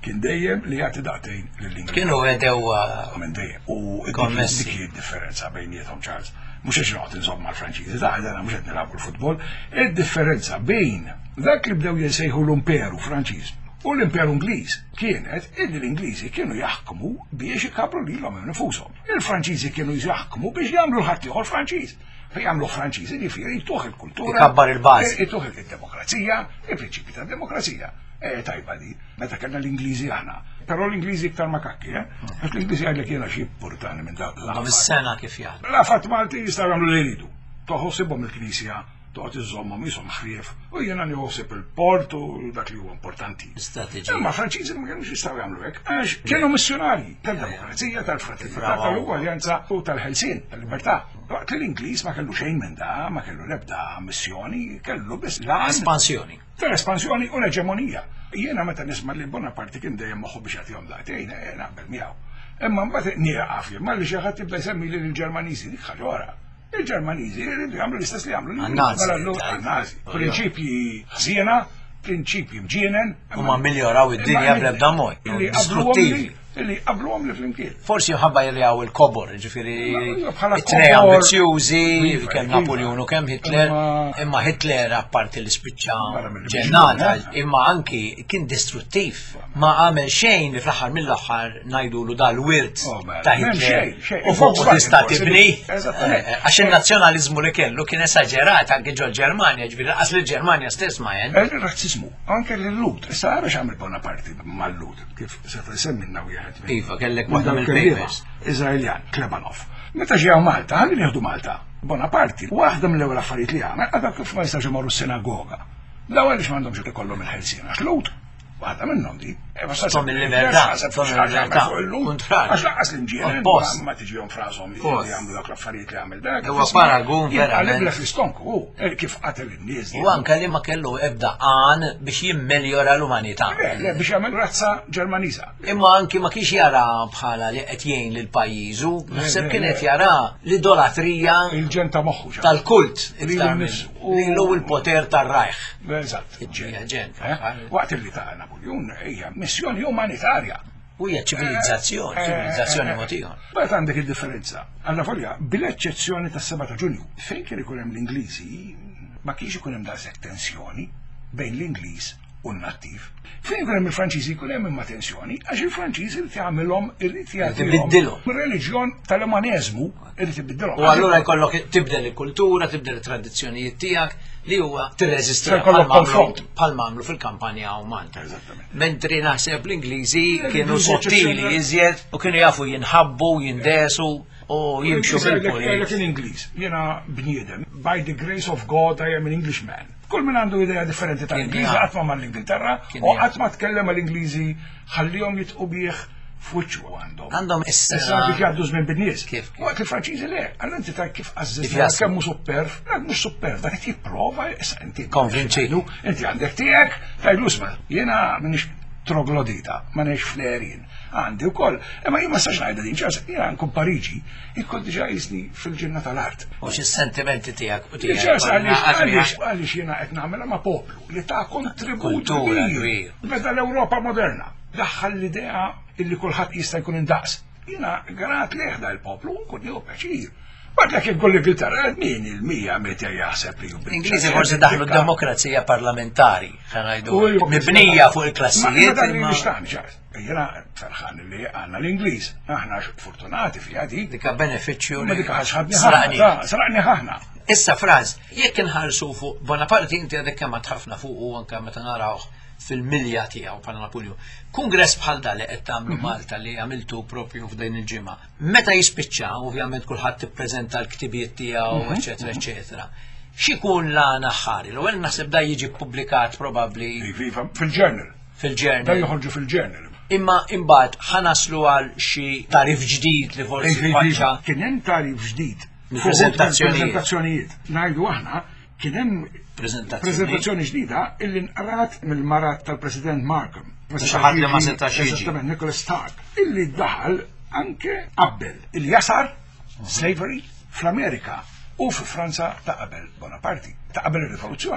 kien dejjem li jagħti daqtejn lill-Ingliż. Kienu għedew Minn dejjem. U Kommessi. dik hi d-differenza bejniethom Charles. Mhux qed noqgħod inżomm mal-Franċiżi, da għandna mhux qed nilagħbu l-futbol. Id-differenza bejn dak li bdew jinsejħu l-imperu Franċiż u l-imperu Ingliż kienet illi l-Ingliżi kienu jaħkmu biex ikabru lilhom infushom. Il-Franċiżi kienu jaħkmu biex jagħmlu l-ħadd ieħor Franċiż. Jagħmlu Franċiżi ġifieri jtuħ il-kultura. Ikabbar il-bażi. Jtuħ il-demokrazija, il-prinċipji tad-demokrazija. E tajba di, meta kellna l-Ingliżi aħna. Però l-Ingliżi iktar makakki, eh? Għax l-Ingliżi għallek jiena xi purtani minn dak għandhom is-sena kif jaħdmu. L-affat Malti jistgħu jagħmlu li jridu. Toħossibhom il-Knisja, toqgħod iżommhom ishom ħfief, u jiena nieħossib il-port u dak li huwa importanti. Strateġija. Imma Franċiżi ma kienux jistgħu jagħmlu hekk għax kienu missjonarji tal-demokrazija, tal-fraternità, tal-ugwaljanza u tal-ħelsien, tal-libertà. Waqt li l-Ingliż ma kellu xejn minn da, ma kellu l-ebda missjoni, kellu biss l-għan Espansjoni. tal-espansjoni u l-eġemonija. Jiena meta nisma' li Bonaparte kien dejjem moħħu biex jagħtihom daqtejn naqbel miegħu. Imma mbagħad nieqaf jien malli xi ħadd jibda jsemmi lil il-Ġermaniżi dik ħaġa wara. Il-Ġermaniżi jridu jagħmlu l-istess li jagħmlu għan-Nazi. Prinċipji ħsiena, prinċipji mġienen. Huma miljoraw id-dinja bl-ebda mod. Distruttivi. Illi qabluhom li flimkien. Forsi ħabba jirjaw il-kobor, ġifiri bħala it-tnej kobor. ambizjużi, Iva, kemm iva. Napoleon u kemm Hitler, Imma- imma Hitler apparti li spiċċa Barra mill- ġennata, eh? imma anki kien distruttiv. Ma għamel xejn li fl-aħħar mill-aħħar najdulu dal-wirt Oh, man. ta' M'hemm Hitler. xejn, xejn. U fuq Volkswagen tista' forsi tibni. dik- Eżattament. Eh, Għax il-nazzjonalizmu li kellu kien esaġerat anke ġol Ġermanja, ġifiri qas li Ġermanja stess ma jen. Il-razzizmu, anke l-lut, issa għara xamil Bonaparte mal-lut, kif seta jsemminna u jħed. Iva, kellek waħda mill-papers. Izraeljan, Klebanov. Meta ġew Malta, għalli nieħdu Malta. Bonaparte, waħda mill-ewwel affarijiet li għamel, għadha kif ma jistax imorru s-sinagoga. Daw għaliex m'għandhomx ikollhom il-ħelsien għax lut. Waħda minnhom di. Tom il-libertà, tom il-libertà. Kontrarju. Għax laqqas l-inġiel, Oppost. ma tiġihom frażhom li Post. jagħmlu dak l-affarijiet li għamel dak. Huwa paragun verament. Għalibla fl-istonku, hu, kif qatel in-nies. U anke li ma kellu ebda għan biex jimmeljora l-umanità. Le, le, biex jagħmel razza Ġermaniża. Imma anki ma kienx jara bħala li qed jgħin lil pajjiżu, naħseb le, kien le. qed jara l-idolatrija Il-ġen ta' moħħu. ċa. tal-kult Li iktar l-nis- minn li l il-poter tar-rajħ. Eżatt. Hija ġen. Eh? Waqt li ta' Napoleon hija missjoni umanitarja. U hija ċivilizzazzjoni, ċivilizzazzjoni motiħor. Bħet għandek il-differenza. Alla folja, bil-eċċezzjoni tas seba ta' Ġunju, fejn kien ikun hemm l-Ingliżi, ma kienx ikun hemm daqshekk tensjoni bejn l-Ingliż u n-nattiv. Fejn ikun hemm il-Franċiżi jkun hemm imma tensjoni, għax il-Franċiżi irid jagħmilhom irid Ibiddilhom. ir-reliġjon tal-umaneżmu irid ibiddilhom. U allura jkollok tibdel il-kultura, tibdel it-tradizzjonijiet tiegħek li huwa tirreżisti Se jkollok konfront. bħal mamlu fil-kampanja u Malta. Eżattament. Mentri naħseb l-Ingliżi kienu L-Ingliżi sottili eċċezzjoni- iżjed u kienu jafu jinħabbu, jindesu u jimxu Għalek bil-pulit. in-Ingliż, jena bniedem, by the grace of God I am an Englishman. Kull min għandu idea differenti tal-Ingliżi, jaf. għatma ma l-Ingilterra, Kien u jaf. għatma tkellem għal-Ingliżi, ħallihom jitqu bieħ fuċu għandhom. Għandhom Issa issa biex jgħaddu żmien bin-nies. Kif, kif. Waqt il-Franċiżi le, għallu inti ta' kif Kif għazzizna jaslu. kemmu superf, la mhux superf, dak qed jipprova, issa inti. Konvinċitu. Inti għandek tiegħek, tajlu isma' jiena m'iniex troglodita, ma nex flerin. Għandi wkoll, imma jien ma sax ngħidha din ċas, jiena nkun Pariġi, ikkun diġà jisni fil-ġinna tal-art. u xis-sentimenti tiegħek u tiegħek. Ċas għaliex Għaliex- għaliex għaliex jiena qed nagħmilha ma' poplu li ta' kontribut Kultura kbir. kbir. Meta l-Ewropa moderna daħħal l-idea illi kulħadd jista' jkun indaqs. Jiena grat leħda l-poplu u nkun jew pjaċir. Għadlek jekk l-Ingilterra min il-mija meta jaħseb li L-Ingliżi forsi daħlu d-demokrazija parlamentari, ħanajdu, mibnija fuq il-klassijiet. Ma imma- nixtaqni ċar. Jena ferħan li għanna l-Ingliż. Aħna fortunati fija di. Dika beneficju Ma li dik ħaxħadni sraqni. ħahna. Sraqni ħahna. Issa fraz, jekk inħarsu fuq Bonaparte inti għadek kemm tħafna fuq u anke meta narawh fil-milja tiegħu bħala Napolju. Kungress bħal da li qed tagħmlu Malta li għamiltu propju f'din il-ġimgħa. Meta jispiċċa, ovvjament kulħadd tippreżenta l-ktibiet tiegħu, eċetera, eċetera. X'ikun l-għana ħari? L-ewwel naħseb da jiġi ppubblikat probabbli Fil-ġurnal. Da fil-ġurnal. joħorġu fil-ġurnal. Imma imbagħad ħanaslu għal xi tarif ġdid li forsi faċċa Kien hemm tarif ġdid. Prezentazzjonijiet. Prezentazzjonijiet. Ngħidu aħna kien hemm Prezentazzjoni. prezentazzjoni ġdida illi nqarat mill-marat tal-President Markham. Xi ħadd li ma setax jiġi. Eżattament, Nicholas Stark. Illi daħal anke qabel il-jasar slavery fl-Amerika u fi Franza ta' qabel Bonaparte, ta' qabel ir-rivoluzzjoni.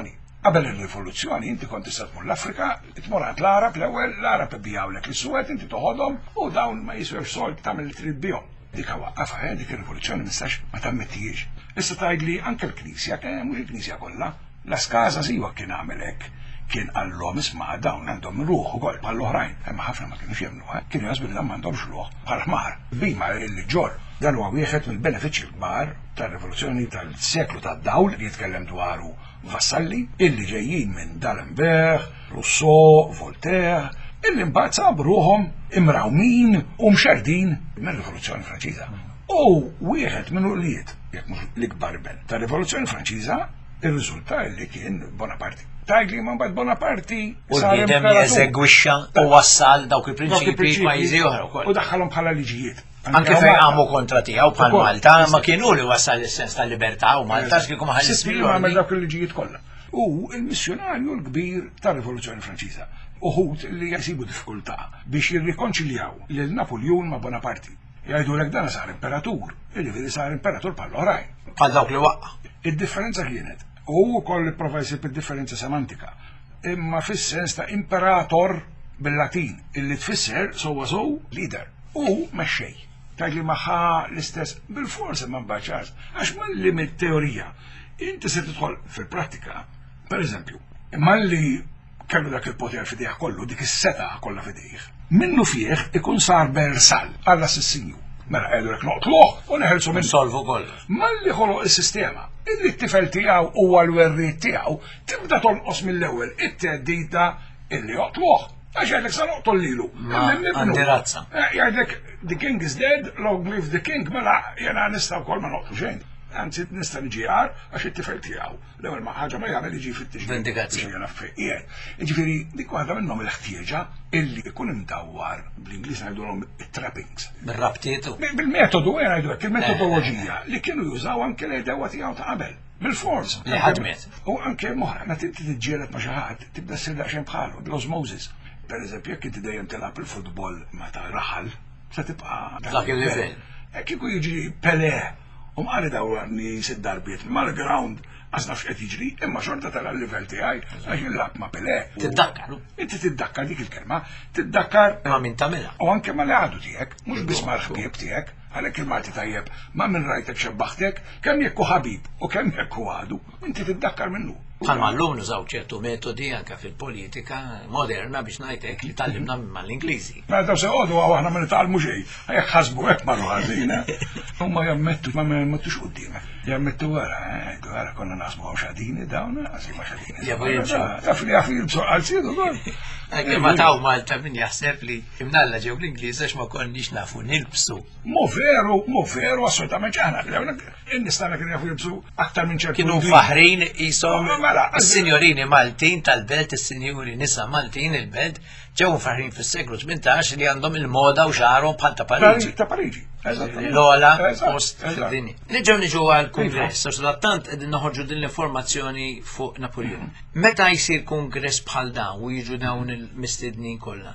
Qabel ir-rivoluzzjoni inti kont tista' tmur l-Afrika, tmur għand l-Arab l-ewwel, l-Arab ibijawlek is-suwed inti toħodhom u dawn ma jiswewx sold tagħmel li trid bihom. Dik waqqafha dik ir-rivoluzzjoni mistax ma tammettijiex. Issa tgħidli anke l-Knisja, mhux il-Knisja kollha, Las Casas iwa kien għamel hekk. Kien għallhom isma' dawn għandhom ruħ ukoll bħall-oħrajn, imma ħafna ma kienux jemmnu, kienu jasbu li dan m'għandhomx ruħ bħal ħmar. Bima li ġor dan huwa wieħed mill-benefiċċji kbar tar-rivoluzzjoni tal-seklu tad-dawl li jitkellem dwaru Vassalli, illi ġejjin minn D'Alembert, Rousseau, Voltaire, illi mbagħad sabu ruhom imrawmin u mxerdin mir-Rivoluzzjoni Franċiża. U wieħed minn ulijiet, jekk mhux l-ikbar ben, tar-Rivoluzzjoni Franċiża ir-riżulta li kien Bonaparte. Tajli ma mbagħad Bonaparte u bniedem jeżegwixxa u wassal dawk il-prinċipji pajjiżi oħra wkoll. U daħħalhom bħala liġijiet. Anke fejn għamu kontra tiegħu bħal Malta ma kienu li wassal is-sens tal-libertà u Malta kieku ma ħallis għamel dawk il-liġijiet kollha. U l-missjonarju l-kbir tar-Rivoluzzjoni Franċiża uħud li jasibu diffikultà biex jirrikonċiljaw lil Napoleon ma' Bonaparte. Jgħidulek dan sar imperatur, illi sar imperatur bħall-oħrajn. Bħal dawk li waqqa. Id-differenza kienet u koll prova jsib id-differenza semantika. Imma fis-sens ta' imperator bil-Latin illi tfisser sewwa sew leader u mexxej. Tajli maħħa l-istess bil-forsa ma mbaċċas, għax malli mit-teorija inti se tidħol fil-prattika. Per eżempju, malli kellu dak il-poter fidejh kollu, dik is-seta kollha fidejh. Minnu fih ikun sar bersal għall-assassinju. Mela għedu lek noqtluh u neħelsu minn solvu kollu. Malli ħoloq is-sistema, illi t-tifel tiegħu u għal-werriet tiegħu tibda tonqos mill-ewwel it-teddida illi joqtluh. Għax għedlek sa noqtol lilu. Għandi razza. Għedlek the king is dead, long live the king, mela jena nistaw kol ma noqtlu xejn. Għanzi nista niġi għar għax it-tifel tiegħu. L-ewwel ma ħaġa ma jagħmel iġi fit-tixri. Vendikazzjoni. Ġifieri dik waħda minnhom il-ħtieġa illi jkun imdawwar bl-Ingliż ngħidulhom it-trappings. Bir-rabtiet. Bil-metodu għen ngħidu hekk il-metodoloġija li kienu jużaw anke l-edewa tiegħu ta' qabel. Bil-fors. Li ħadmet. U anke moħra, meta inti tiġġieled ma' xi ħadd tibda ssir daqsxejn bħalu, bil-osmosis. Per eżempju, jekk inti dejjem tilgħab il-futbol meta raħal, se tibqa' dak il-livell. Kieku jiġri Pelé u mqari dawrani sitt darbiet mal-ground għax nafx qed jiġri, imma xorta tara l-livell tiegħi għax jillab ma' Pelé. Tiddakkar. Inti tiddakkar dik il-kelma, tiddakkar ma' min tagħmilha. U anke ma' l-għadu tiegħek, mhux biss mal-ħbieb tiegħek, għalhekk il-Malti tajjeb ma' minn rajtek xebbaħtek, kemm jekk hu ħabib u kemm jekk hu għadu, inti tiddakkar minnu. Bħalma llum nużaw ċertu metodi anke fil-politika moderna biex ngħidlek li tallimna mal-Ingliżi. Mela daw se għodu għaw aħna ma nitgħallmu xejn, jekk ħasbu hekk marru ħażin. Huma jammettu ma jammettux qudiemek. Jammettu wara, wara konna naħsbu hawn xadini dawn, għażi ma xadini. Taf li għafu jilbsu għal-sidu dwar. Anke ma taw Malta min jaħseb li imnalla ġew l-Ingliż għax ma konniex nafu nilbsu. Mo veru, mo veru assolutament ċana. In-nistana kienu jafu jilbsu aktar minn ċertu. Kienu faħrin qishom is-sinjorini Maltin tal-belt, is-sinjuri nisa Maltin il-belt, ġew faħrin fis-seklu tmintax li għandhom il-moda u xarhom bħal ta' Pariġi. Ta' Pariġi. L-ola post fid-dinja. Niġew niġu għall-Kungress, għax tant qegħdin noħorġu din l-informazzjoni fuq Napoleon. Meta jsir kongress bħal dawn u jiġu dawn il-mistednin kollha,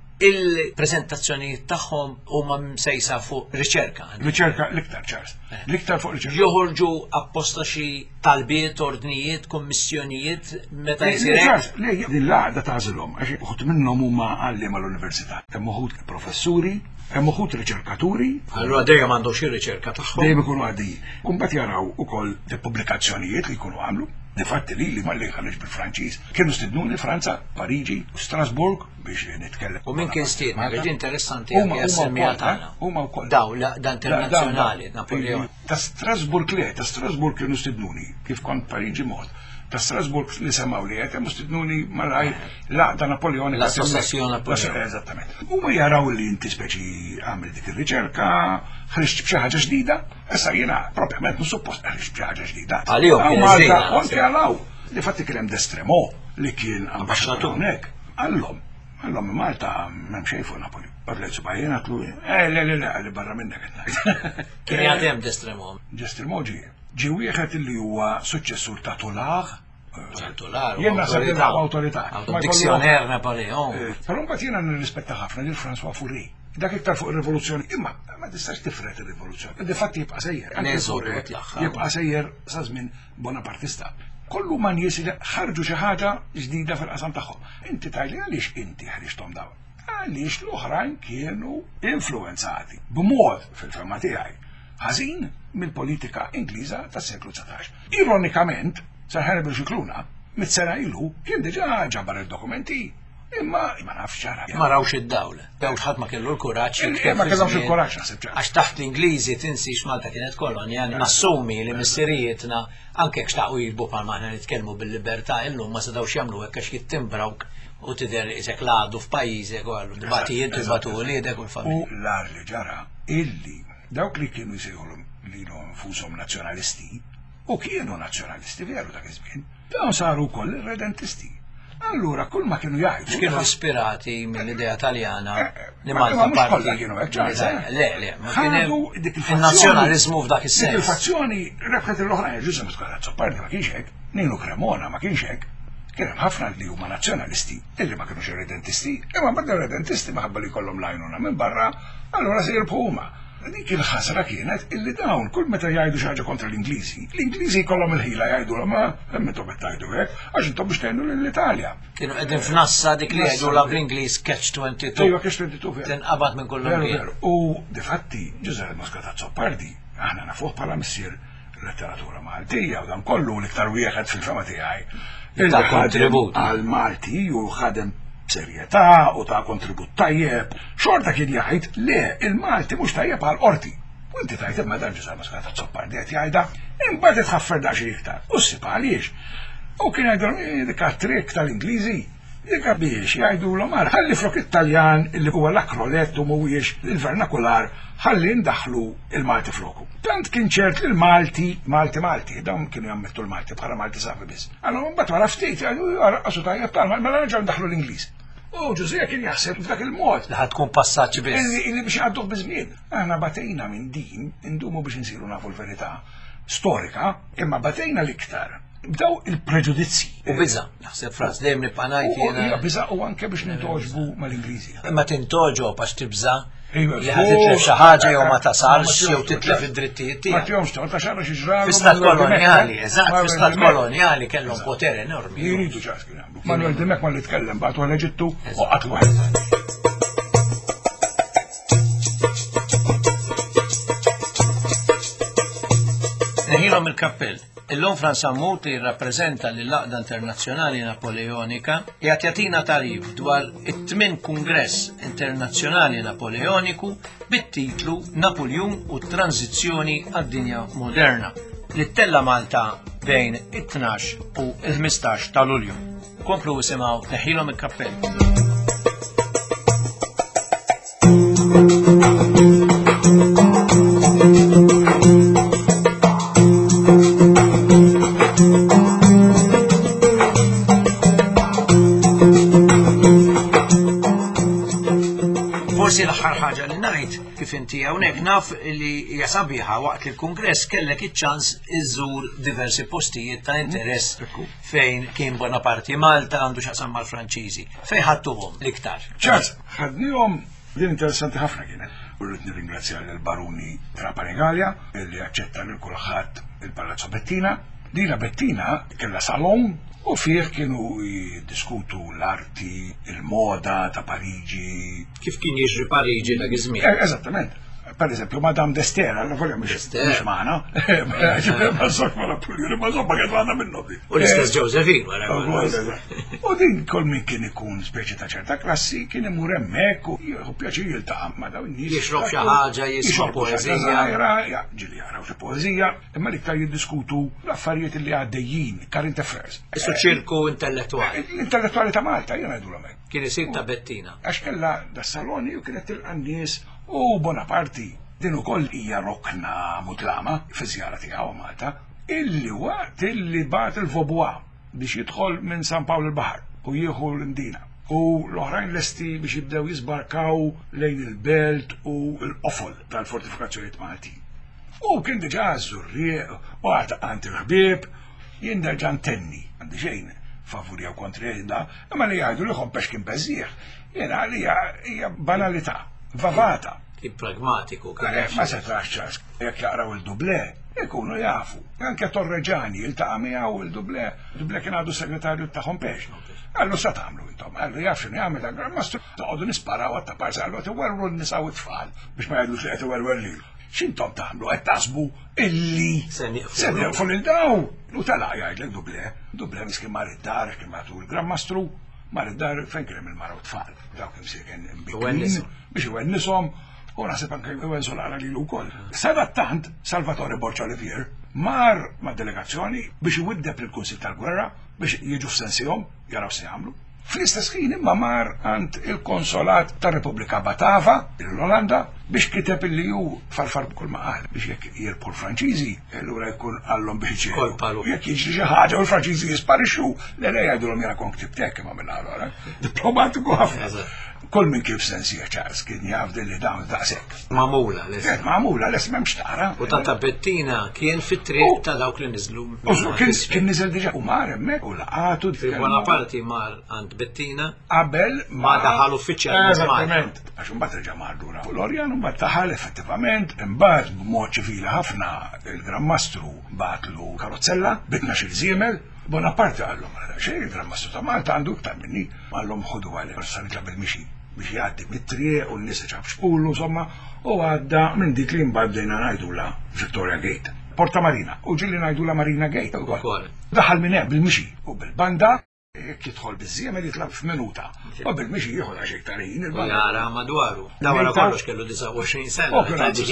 il-prezentazzjonijiet tagħhom huma msejsa fuq riċerka. Riċerka l-iktar ċars. L-iktar fuq riċerka. Joħorġu apposta xi talbiet, ordnijiet, kommissjonijiet meta jsir hekk. Din l-għaqda tażilhom għax uħud minnhom huma għalliem għall-università. Hemm uħud professuri, hemm uħud riċerkaturi. Allura dejjem għandhom xi riċerka tagħhom. Dejjem ikunu għaddejjin. Kumbat jaraw ukoll pubblikazzjonijiet li jkunu għamlu. Difatti li li malli ħanix bil-Franċiż. Kienu stidnuni Franza, Pariġi u Strasburg biex nitkellem. U minn kien stiedna, għedin interessanti għal semija tagħna. Huma wkoll. Daw da internazzjonali, Napoleon. Ta' Strasburg li ta' Strasburg kienu stidnuni kif kont Pariġi mod. Ta' Strasburg li semaw li għet, mustidnuni malaj laqda Napoleon. L-Associazzjoni Napoleon. Eżattament. U ma jaraw li inti speċi għamil dik il-riċerka, ħriġt b'xi ħaġa ġdida, issa jiena propjament nusuppost ħriġt b'xi ħaġa ġdida. Għalihom kien ġdida. Anke għalaw. Li fatti kien hemm Destremo li kien ambasċatur hawnhekk. Għallhom, għallhom Malta m'hemm xejn fuq Napoleon. Għadlet subajjena tlu, eh le le le li barra minnek qed ngħid. Kien għadhem Destremo. Destremo ġie. Ġi wieħed li huwa suċċessur ta' Tolar. Tolar. Jien naħseb li huwa awtorità. Dizzjoner Napoleon. Però mbagħad jiena nirrispetta ħafna lil François Fourier. Dak iktar fuq ir-rivoluzzjoni, imma ma tistax tifret ir-rivoluzzjoni. Di fatt jibqa' sejjer. Jibqa' sejjer sa żmien Bonapartista. kollu ma nies li ħarġu xi ħaġa ġdida fil-qasam tagħhom. Inti tajli għaliex inti ħriġthom dawn? Għaliex l-oħrajn kienu influenzati b'mod fil-fema tiegħi ħażin mill-politika Ingliża tas-seklu tsatax. Ironikament, Sir Hannibal Shikluna mit-sena ilu kien diġà ġabar id-dokumenti. Imma ma nafx ġara. Ma rawx id-dawl. Dawl ħadd ma kellu l-kuraġġ. Ma kellhomx il-kuraġġ naħseb ġara. Għax taħt l-Ingliżi tinsi x'Malta kienet kolonja, nassumi li missirijietna anke xtaqgħu jilbu bħalma aħna nitkellmu bil-libertà illum ma setgħux jagħmlu hekk għax jittimbrawk u tidher isek laqgħdu f'pajjiżek u għallu dibatijiet tibatu liedek u l-familja. U l-ar li ġara illi dawk li kienu jsejħulhom lilhom nfushom nazzjonalisti u kienu nazzjonalisti veru dak iż-żmien, dawn saru wkoll irredentisti. Allura kull ma kienu jgħidu. Kienu ispirati mill-idea Taljana li Malta parti. Le, le, ma kienu il-nazzjonaliżmu f'dak is-sens. Il-fazzjoni rebħet l-oħrajn ġużem Scarazzo parti ma kienx hekk, Nino Cremona ma kienx hekk. Kien hemm ħafna li huma nazzjonalisti illi ma kienux irredentisti, imma bada irredentisti maħabba li kollhom lajnuna minn barra, allura se jirbħu huma. Dik il-ħasra kienet illi dawn kull meta jgħidu xi ħaġa kontra l-Ingliżi, l-Ingliżi jkollhom il-ħila jgħidulhom ma hemm intom qed tgħidu hekk għax intom biex tgħinu lill-Italja. Kienu qegħdin f'nassa dik li jgħidulha bl-Ingliż catch twenty-two. Ejwa catch twenty-two veru. Tinqabad minn kollhom kien. U difatti Giuseppe Moscatazzo Pardi aħna nafuh bħala missier letteratura Maltija u dan kollu l-iktar wieħed fil-fema tiegħi ta' kontribut għal Malti u ħadem serjetà u ta' kontribut tajjeb, xorta kien jgħid le il-Malti mhux tajjeb għal qorti. U inti tajt imma dan Giuseppe Moscatazzo Pardi qed jgħidha, imbagħad tħaffer daqsxejn iktar. U ssib għaliex. U kien jgħidulhom dik trik tal-Ingliżi, dik biex jgħidulhom ara ħalli flok it-Taljan illi huwa l-akrolet u mhuwiex il-vernakular ħalli ndaħlu il-Malti floku. Tant kien ċert li l-Malti, Malti Malti, dawn kienu jammettu l-Malti bħala Malti safi biss. Allora mbagħad wara ftit jgħidu tajjeb tal-Malti mela nerġgħu ndaħlu l-Ingliż. U Ġużeppe kien jaħseb f'dak il-mod. Li ħad tkun passaġġ biss. Illi biex għadduh biżmien. Aħna batejna minn din indumu biex insiru nafu l-verità storika, imma batejna l-iktar. Bdaw il-preġudizzi. U biża, naħseb fras dejjem nibqa' ngħid jiena. Biża u anke biex nintoġbu mal-Ingliżi. Imma tintoġob għax tibża li ħad titlef xi ħaġa jew ma tasalx jew titlef id-drittijiet tiegħek. Ma tihomx torta xarra xi ġraru. Fi-stat kolonjali, eżatt, fi-stat kolonjali kellhom poter enormi. Jiridu ċas kien jagħmlu. Manuel Dimek ma li tkellem bagħtu għal Eġittu u qatlu waħed. Neħilhom il-kappell. Illum Franza Mut li jirrappreżenta lill-Laqda Internazzjonali Napoleonika qiegħed jagħtina tarif dwar it-tmien Kungress Internazzjonali Napoleoniku bit-titlu Napoleon u t-Tranzizzjoni għad-Dinja Moderna li ttella Malta bejn it-tnax u l-ħmistax ta' Lulju. Komplu isimgħu neħilhom il-kappell. Forsi l-aħħar ħaġa li ngħid kif inti hawnhekk naf li hija sabiħa waqt li l-Kungress kellek iċ-ċans iżżur diversi postijiet ta' interess fejn kien Bonaparte Malta għandu x'aqsam mal-Franċiżi. Fejn ħadtuhom l-iktar? ċans, ħadnihom din interessanti ħafna kienet. U rrid nirringrazzja lill-Baruni Trapanigalia illi aċċetta lil kulħadd il-Palazzo Bettina. Dina Bettina kellha salon u fih kienu jiddiskutu l-arti, il-moda ta' Pariġi. Kif kien jiġri Pariġi dak iż-żmien? Eżattament. Per eżempju, Madame d'Ester, għalla volja mux maħna, ma s-sok ma la-puljuri, ma s-sok ma għed għanna minnu. U l-istess Josephine, għara. U din kol min kien ikun speċi ta' ċerta klassi, kien imur emmek u jieħu pjaċi jiltaqam ma daw n-nis. Jixrob xaħġa, jisma poezija. Ġili jaraw xe poezija, imma li ktar jiddiskutu l-affarijiet li għaddejjin, current affairs. Issu ċirku intellettuali. L-intellettuali ta' Malta, jena jdu l-għamek. Kien isir ta' Bettina. Għax kella da' saloni u kienet il-għannis u Bonaparte din ukoll hija rokna mutlama fi-żjara tiegħu Malta, illi waqt illi bagħat il-Vaubois biex jidħol minn San Pawl il-Baħar u jieħu l-Indina. U l-oħrajn lesti biex jibdew jisbarkaw lejn il-belt u l-qofol tal-fortifikazzjonijiet Malti. U kien diġà żurrieq u għataqant il-ħbieb jien nerġa' ntenni għandi xejn favuri jew kontri da, imma li jgħidu li ħompex kien beżieħ, jiena li hija banalità. Vavata. Tip pragmatiku. Ma setrax ċars, jekk jaqraw il-duble, ikunu jafu. Anke Torreġani il-taqa miegħu il-duble, il-duble kien għadu segretarju tagħhom pex. Għallu sa tagħmlu intom, għallu jaf x'inhu jagħmel dak Grandmastru, toqgħodu nisparaw għatta parsa għallu tiwerru n-nisa u t-tfal biex ma jgħidux li qed iwerwer lilu. X'intom tagħmlu qed taħsbu illi se nieqfu lil daw. U tala jgħidlek duble, duble miskin mar id-dar kien magħtu l-Grandmastru, mar id-dar fejn kien hemm il-mara u t-tfal. Dawk imsejken imbiklin biex iwennisom. U naħseb anke għen solara li l-ukoll. Sadattant Salvatore Borgia Olivier mar ma' delegazzjoni biex iwiddeb l-Kunsil tal-Gwerra biex jiġu f'sensihom jaraw se jagħmlu. Fl-istess ħin imma mar għand il-Konsolat tar-Repubblika Batava l-Olanda biex kiteb illi hu farfar b'kull ma qal biex jekk jirbħu l-Franċiżi allura jkun għallhom biex iċċedu. Jekk jiġri xi ħaġa u l-Franċiżi jisparixxu lele jgħidulhom jara kon ktibtek imma minn allura. Diplomatiku ħafna. Kull min kif sensi ċars kien jafdel li dawn daqshekk. Mamula l-isem. Mamula l-isem m'hemmx tara. U tata Bettina kien fit-triq ta' dawk li niżlu. Kien niżel diġà u mar hemmhekk u laqatu. Buonaparti mar għand Bettina. Qabel ma daħal uffiċjali. Eżattament. Għax imbagħad reġa' mar lura. Florian imbagħad daħal effettivament imbagħad b'mod ċivili ħafna il-Grandmastru batlu karozzella bitna xi żiemel. Bonaparte għallhom xejn il-Grandmastru ta' Malta għandu iktar minni għallhom ħodu għalek sanitla bil-mixi biex jgħaddi mit-triq u n-nies ċab xpullu insomma u għadda minn dik li mbagħdejna ngħidula Victoria Gate. Porta Marina u ġilli ngħidula Marina Gate ukoll. Daħal minn hemm bil-mixi u bil-banda jekk jidħol biż-żiemel jitlab f'minuta. U bil-mixi jieħu għax iktarin il-banda. Jara madwaru. Dawra kollox kellu disa' u għoxrin sena.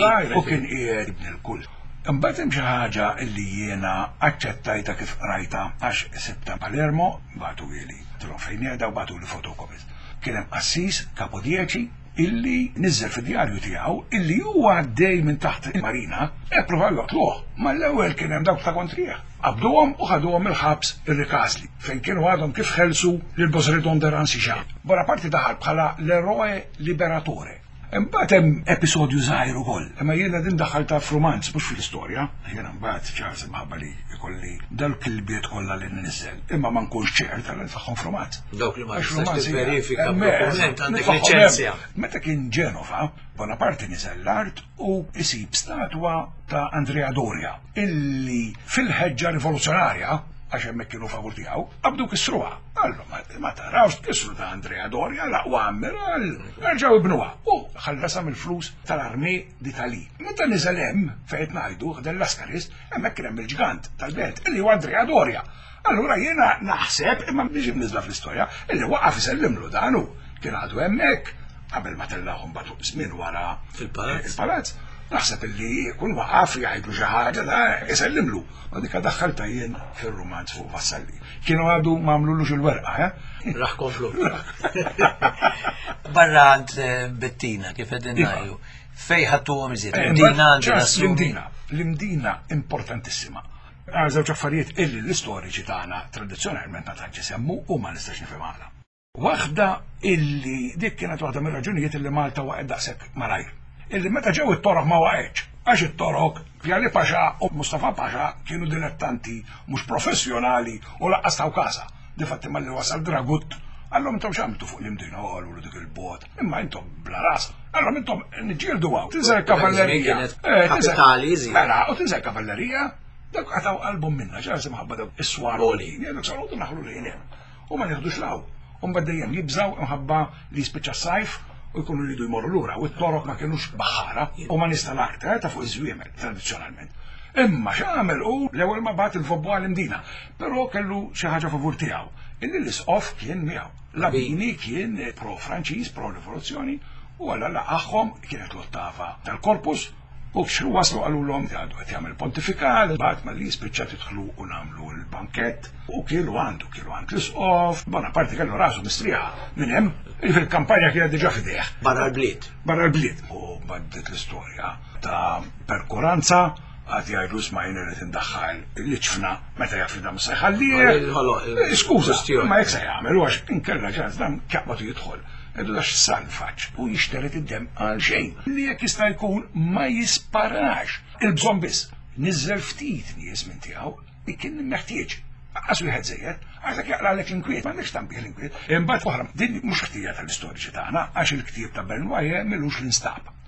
U kien qiegħed ibn il-kull. Imbagħad hemm xi ħaġa li jiena aċċettajta kif rajta għax sibta Palermo bagħtu li trofejn qiegħda u bagħtu li fotokopies. Kien hemm Assis Kapodieci illi niżel fid-djarju tiegħu illi huwa għaddej minn taħt il-Marina ippruvaw jaqtluh. Ma l-ewwel kien hemm dawk ta' kontrija. Qabduhom u ħaduhom il-ħabs ir-Rikasli fejn kienu għadhom kif ħelsu lil Bosredon de Rancixa. Bonaparte daħal bħala l-eroe liberatore. Imbagħad hemm episodju żgħir ukoll, imma jiena din daħħalta f'romanz mhux fil-istorja, jiena mbagħad ċars imħabba li jkolli dal-kilbiet kollha li niżel, imma ma nkunx ċert għal tagħhom f'romanz. Dawk li ma jistax verifika dokument għandek liċenzja. Meta kien Ġenova, Bonaparte niżel l-art u isib statwa ta' Andrea Doria, illi fil-ħeġġa rivoluzzjonarja għax hemmhekk kienu favur tiegħu, qabdu kissruha. Allura ma tarawx tkissru ta' Andrea Doria laqwa ammiral, nerġgħu ibnuha u ħallasha mill-flus tal-Armee d'Italì. Meta niżel hemm fejn ngħidu dell-Askaris, hemmhekk kien hemm il-ġgant tal-belt illi huwa Andrea Doria. Allura jiena naħseb imma biex nizla fl-istorja illi waqaf isellimlu danu kien għadu hemmhekk qabel ma tellahom batu żmien wara fil-palazz. Naħseb illi kun waqaf jgħidu xi ħaġa da isellimlu. Ma dik daħħalta jien fir-romanz fuq Vassalli. Kienu għadu m'għamlulux il-werqa, eh? Raħ konflu. Barra għand Bettina kif qegħdin ngħidu. Fejn ħadtuhom iżjed. L-imdina l-imdina. L-imdina importantissima. Għal żewġ affarijiet illi l-istoriċi tagħna tradizzjonalment ma tantx isemmu u ma nistax nifhimha. Waħda illi dik kienet waħda mir-raġunijiet illi Malta waqgħet daqshekk malajr. Illi meta ġew it-toroq ma waqgħetx, għax it-toroq Pjali Paxa u Mustafa Paxa kienu dilettanti mhux professjonali u laqqas taw kasa. Difatti malli wasal dragut, għallhom intom x'għamiltu fuq l-imdina u għallu dik il-bot, imma intom bla ras, għallhom intom niġġieldu għaw. Tinżel kavallerija. Mela, u tinżel kavallerija, dak għataw qalbhom minna, ġarsi maħabba dak is-swaroli, dak salutu naħlu lejn hemm. U ma nieħdux law. U mbagħad dejjem jibżaw imħabba li jispiċċa sajf u jkunu rridu jmorru lura u t-toroq ma kienux baħara u ma nista l-art ta' fuq iż-żwiemel tradizzjonalment. Imma x'għamel hu l-ewwel ma bagħat il-fobbu għall-imdina, però kellu xi ħaġa favur tiegħu. Illi l-isqof kien miegħu. Labini kien pro-Franċiż, pro-rivoluzzjoni u għalla laqagħhom kienet l-ottava tal-korpus u xru waslu għallulhom għadu qed jagħmel pontifikal, bagħad ma li spiċċa tidħlu u nagħmlu l-bankett u kienu għandu kienu għandu l-isqof, Bonaparte kellu rasu mistrieħa minn hemm fil-kampanja kienet diġà f'idejh. Barra l-bliet. Barra l-bliet. U baddet l-istorja ta' perkuranza għad jgħidu smajn irrid indaħħal l-iċfna meta jaf li dam se jħallih. Skuża, ma jekk se jagħmel għax inkella ċans dan kjaqbatu jidħol. Edu dax salfaċ u jixteret id-dem għal xejn. Li jekk jista' jkun ma jisparax. Il-bżonn biss niżel ftit nies minn tiegħu li kien meħtieġ. Għas wieħed żejjed, għaxek jaqra lek l-inkwiet, m'għandekx tampih l-inkwiet. Imbagħad oħra, din mhux ħtija tal-istoriċi tagħna għax il-ktieb ta' Bernwaje milux l-instab.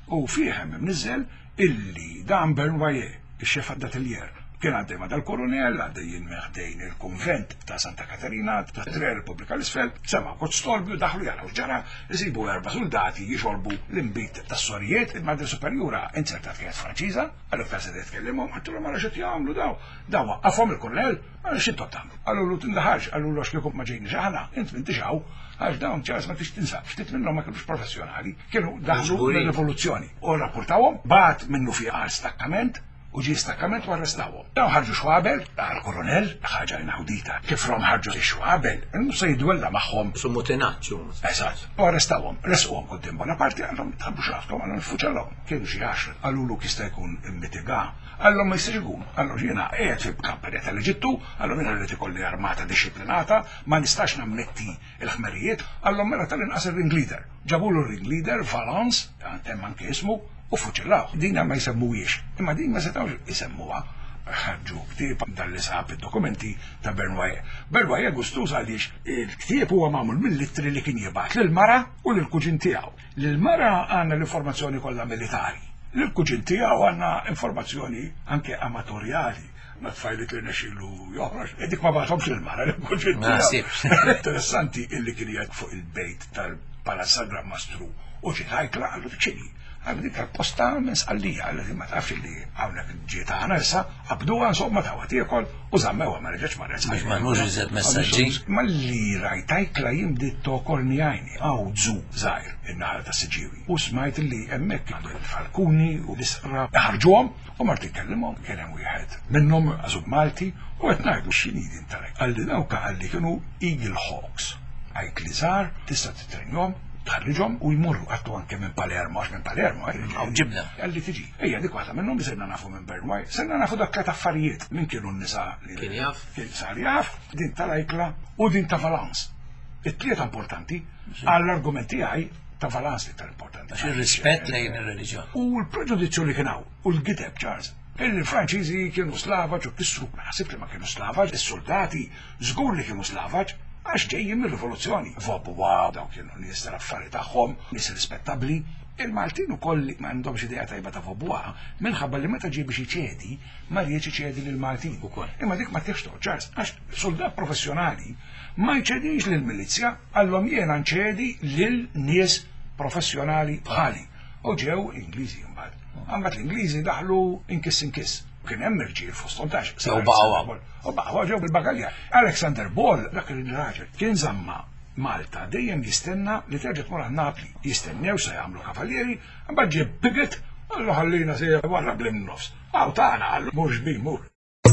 U fih hemm nizzel illi dan Bernwaye, ix-xef għad-Datiljer, kien għaddej ma dal-Koronel, għaddejjin meħdejn il-konvent ta' Santa Katerina, ta' Tre Repubblika l-Isfel, sema kod stolbju daħlu jaraw ġara, jisibu erba' soldati jixorbu l-imbit tas sorijiet, il-Madre Superiura insertat kienet Franċiża, għallu ta' sedet kellimhom, għattu ma raġet jagħmlu daw, daw waqqafhom il-Koronel, ma xintu tagħmlu. Għallu lu tindaħarġ, għallu lu xkiekum ma ġejni ġaħna, int mintixaw, għax dawn ċaras ma tix tinsab, ftit minnhom ma kienux professjonali, kienu daħlu l-rivoluzzjoni. U rapportawhom, bat minnu fi għal stakkament, u ġi stakkament u arrestawhom. Daw ħarġu xwabel, għal-Koronel, ħaġa inaudita. Kif rom ħarġu xwabel, innu se jidwella magħhom. Summutenaċċu. Eżatt. U arrestawhom, resquhom quddiem Bonaparte għandhom tħabbu xaftom għandhom nfuċallhom. Kienu xi għaxra, għallulu kista jkun immitiga. Għallhom ma jistax ikun. Għallhom jiena qiegħed fil-kampanija tal-Eġittu, għallhom jiena rrid ikolli armata disciplinata, ma nistax nammetti l-ħmerijiet, għallhom mela tal-inqas ir-ring leader. Ġabulu r-ring leader, Valence, hemm anke ismu, u fuċillaw. Dina ma jisemmuwiex, imma din ma setawx jisemmuha. Ħarġu ktieb dal-li sab id-dokumenti ta' Bernwaye. Bernwaye gustus għaliex il-ktieb huwa magħmul mill-littri li kien jibgħat lill-mara u lill-kuġin tiegħu. Lill-mara għandna l-informazzjoni kollha militari. Lill-kuġin tiegħu għandna informazzjoni anke amatorjali. Ma tfajlit li nexilu joħroġ, edik ma bagħthomx lill-mara lill-kuġin tiegħu. Interessanti illi kien jgħid fuq il-bejt tal-Palazza Gran Mastru u xi ħajkla għallu ċini. Għal dik posta minn sqallija għalli ma tafx li hawnhekk ġiet għana issa qabduha insomma tawha tiekol u żammewha ma reġgħetx marret. Biex ma nmurx iżed messaġġi. Malli rajtajkla jimbdiet tokolni għajni għaw żu żgħir in-naħa ta' Siġiwi. U smajt li hemmhekk għandu l-falkuni u l-isqra ħarġuhom u mart ikkellimhom kien hemm wieħed minnhom għażub Malti u qed ngħidu x'inhi din tarek. Għalli dawk għalli kienu Eagle Hawks. Għajk li żgħar tista' titrenjhom tħarriġhom u jmurru għattu anke minn Palermo, għax minn Palermo għaw ġibna. Għalli tiġi. Ejja dik waħda minnhom li serna nafu minn Bernwaye, serna nafu dak tliet affarijiet minn kienu n-nisa li kien jaf. Kien sar jaf, din tal-Ajkla u din ta' Valence. It-tlieta importanti għall-argumenti għaj ta' Valence li tal-importanti. Għax ir-rispett lejn ir-reliġjon. U l-preġudizzju li kien hawn u l-gideb Charles. Il-Franċiżi kienu slavaġ u kissru naħsib li ma kienu slavaġ, is-soldati żgur li kienu slavaġ. Għax ġejjin mir-rivoluzzjoni. Vobu wow, daw kienu nies tal-affari tagħhom, nies rispettabbli. Il-Maltin ukoll ma għandhomx idea tajba ta' vobuha, minħabba li meta ġie biex iċedi, ma rridx iċedi lill-Maltin ukoll. Imma dik ma tiex toċċars, għax soldat professjonali ma jċedix lill-milizzja, għallhom jiena nċedi lil nies professjonali bħali. U ġew Ingliżi mbagħad. Mbagħad l-Ingliżi daħlu inkiss inkiss. Kien hemm irġiel fosthom tax. U baqgħu. U baqgħu ġew bil-bagalja. Alexander Ball dak il-raġel kien żamma Malta dejjem jistenna li terġa' tmur Napli. Jistennew se jagħmlu kavallieri, mbagħad ġie biget, għallu ħallina se warra blim nofs. Aw tagħna għallu mhux bi mur.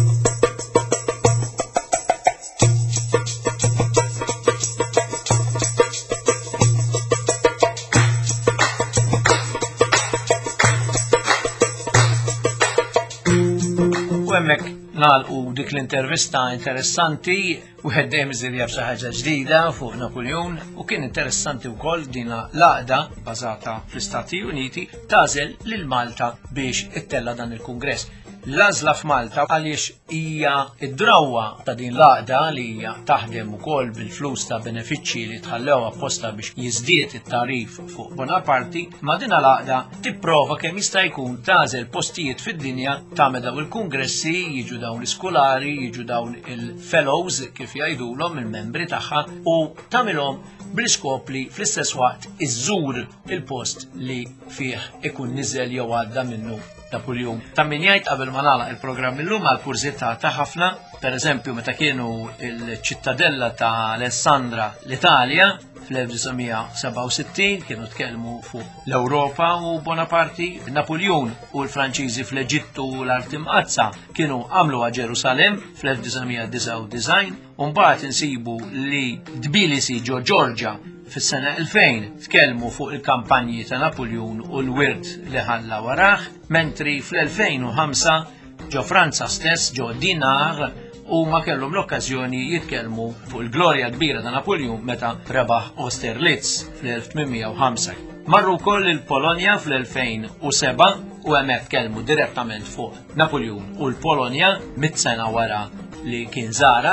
Hemmhekk nagħlqu dik l-intervista interessanti u ħeddejjem iżidja b'xi ħaġa ġdida fuq Napoleon u kien interessanti wkoll din l-għaqda bażata fl-Istati Uniti tażel lil Malta biex ittella dan il-Kungress. L-għażla f'Malta għaliex hija id-drawwa ta' din l-għaqda li hija taħdem ukoll bil-flus ta' benefiċċji li tħallew apposta biex jiżdied it-tarif fuq Bonaparte, ma din l-għaqda tipprova kemm jista' jkun tażel postijiet fid-dinja tagħmel dawn il-kungressi, jiġu dawn l-iskolari, jiġu dawn il-fellows kif jgħidulhom il-membri tagħha u tagħmilhom bl-iskop li fl-istess waqt iżżur il-post li fih ikun niżel jew għadda minnu Napoleon. Ta' min jgħid qabel ma nagħlaq il-programm illum għal kurzità ta' ħafna, pereżempju meta kienu il-ċittadella ta' Alessandra l-Italja fl-elf seba' u sittin kienu tkellmu fuq l-Ewropa u Bonaparte, Napoleon u l-Franċiżi fl-Eġittu u l-Artimqazza kienu għamluha Ġerusalem fl-elf disa' u disgħin u mbagħad insibu li Tbilisi ġo Ġorġa fis-sena elfejn tkellmu fuq il-kampanji ta' Napoleon u l-wirt li ħalla warah, mentri fl-elfejn u ħamsa ġo Franza stess ġo Dinar u ma kellhom l-okkażjoni jitkellmu fuq il-glorja kbira ta' Napoleon meta rebaħ Austerlitz fl-elf tminja u ħamsa. Marru wkoll il-Polonja fl-elfejn u seba' u hemmhekk tkellmu direttament fuq Napoleon u l-Polonja mit-sena wara li kien żara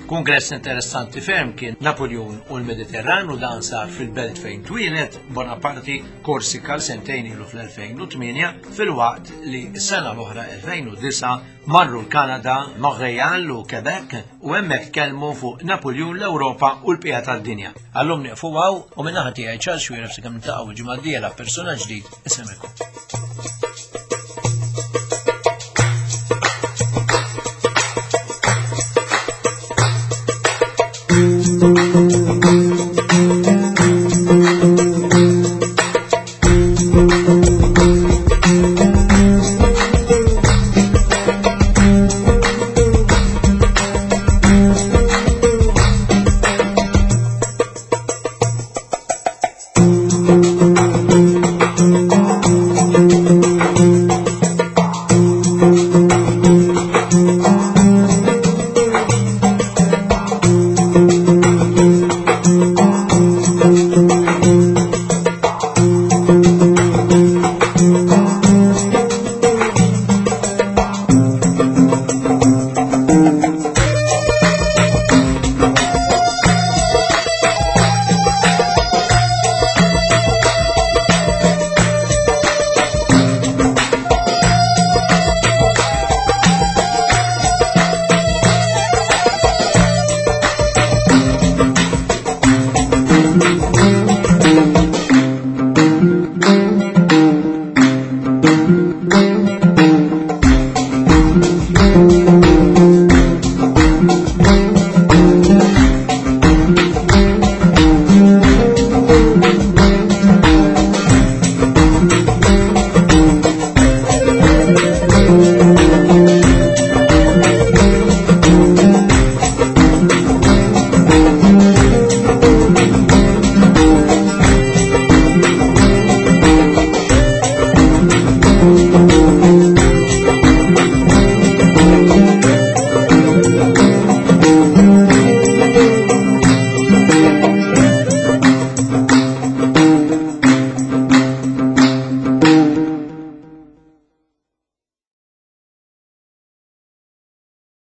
Kongress interessanti ferm kien Napoleon u l-Mediterran u dan sar fil-belt fejn twilet Bonaparte Korsika sentejn ilu fl-elfejn u tminja fil-waqt li s-sena l-oħra elfejn u disa marru l-Kanada, Montreal u Quebec u hemmhekk kellmu fuq Napoleon l-Ewropa u l-bqija tad-dinja. Allum nieqfu għaw u minnaħa tiegħi ċar xwieħ f'sakemm niltaqgħu ġimgħa d-dieħla persuna ġdid isemilkom.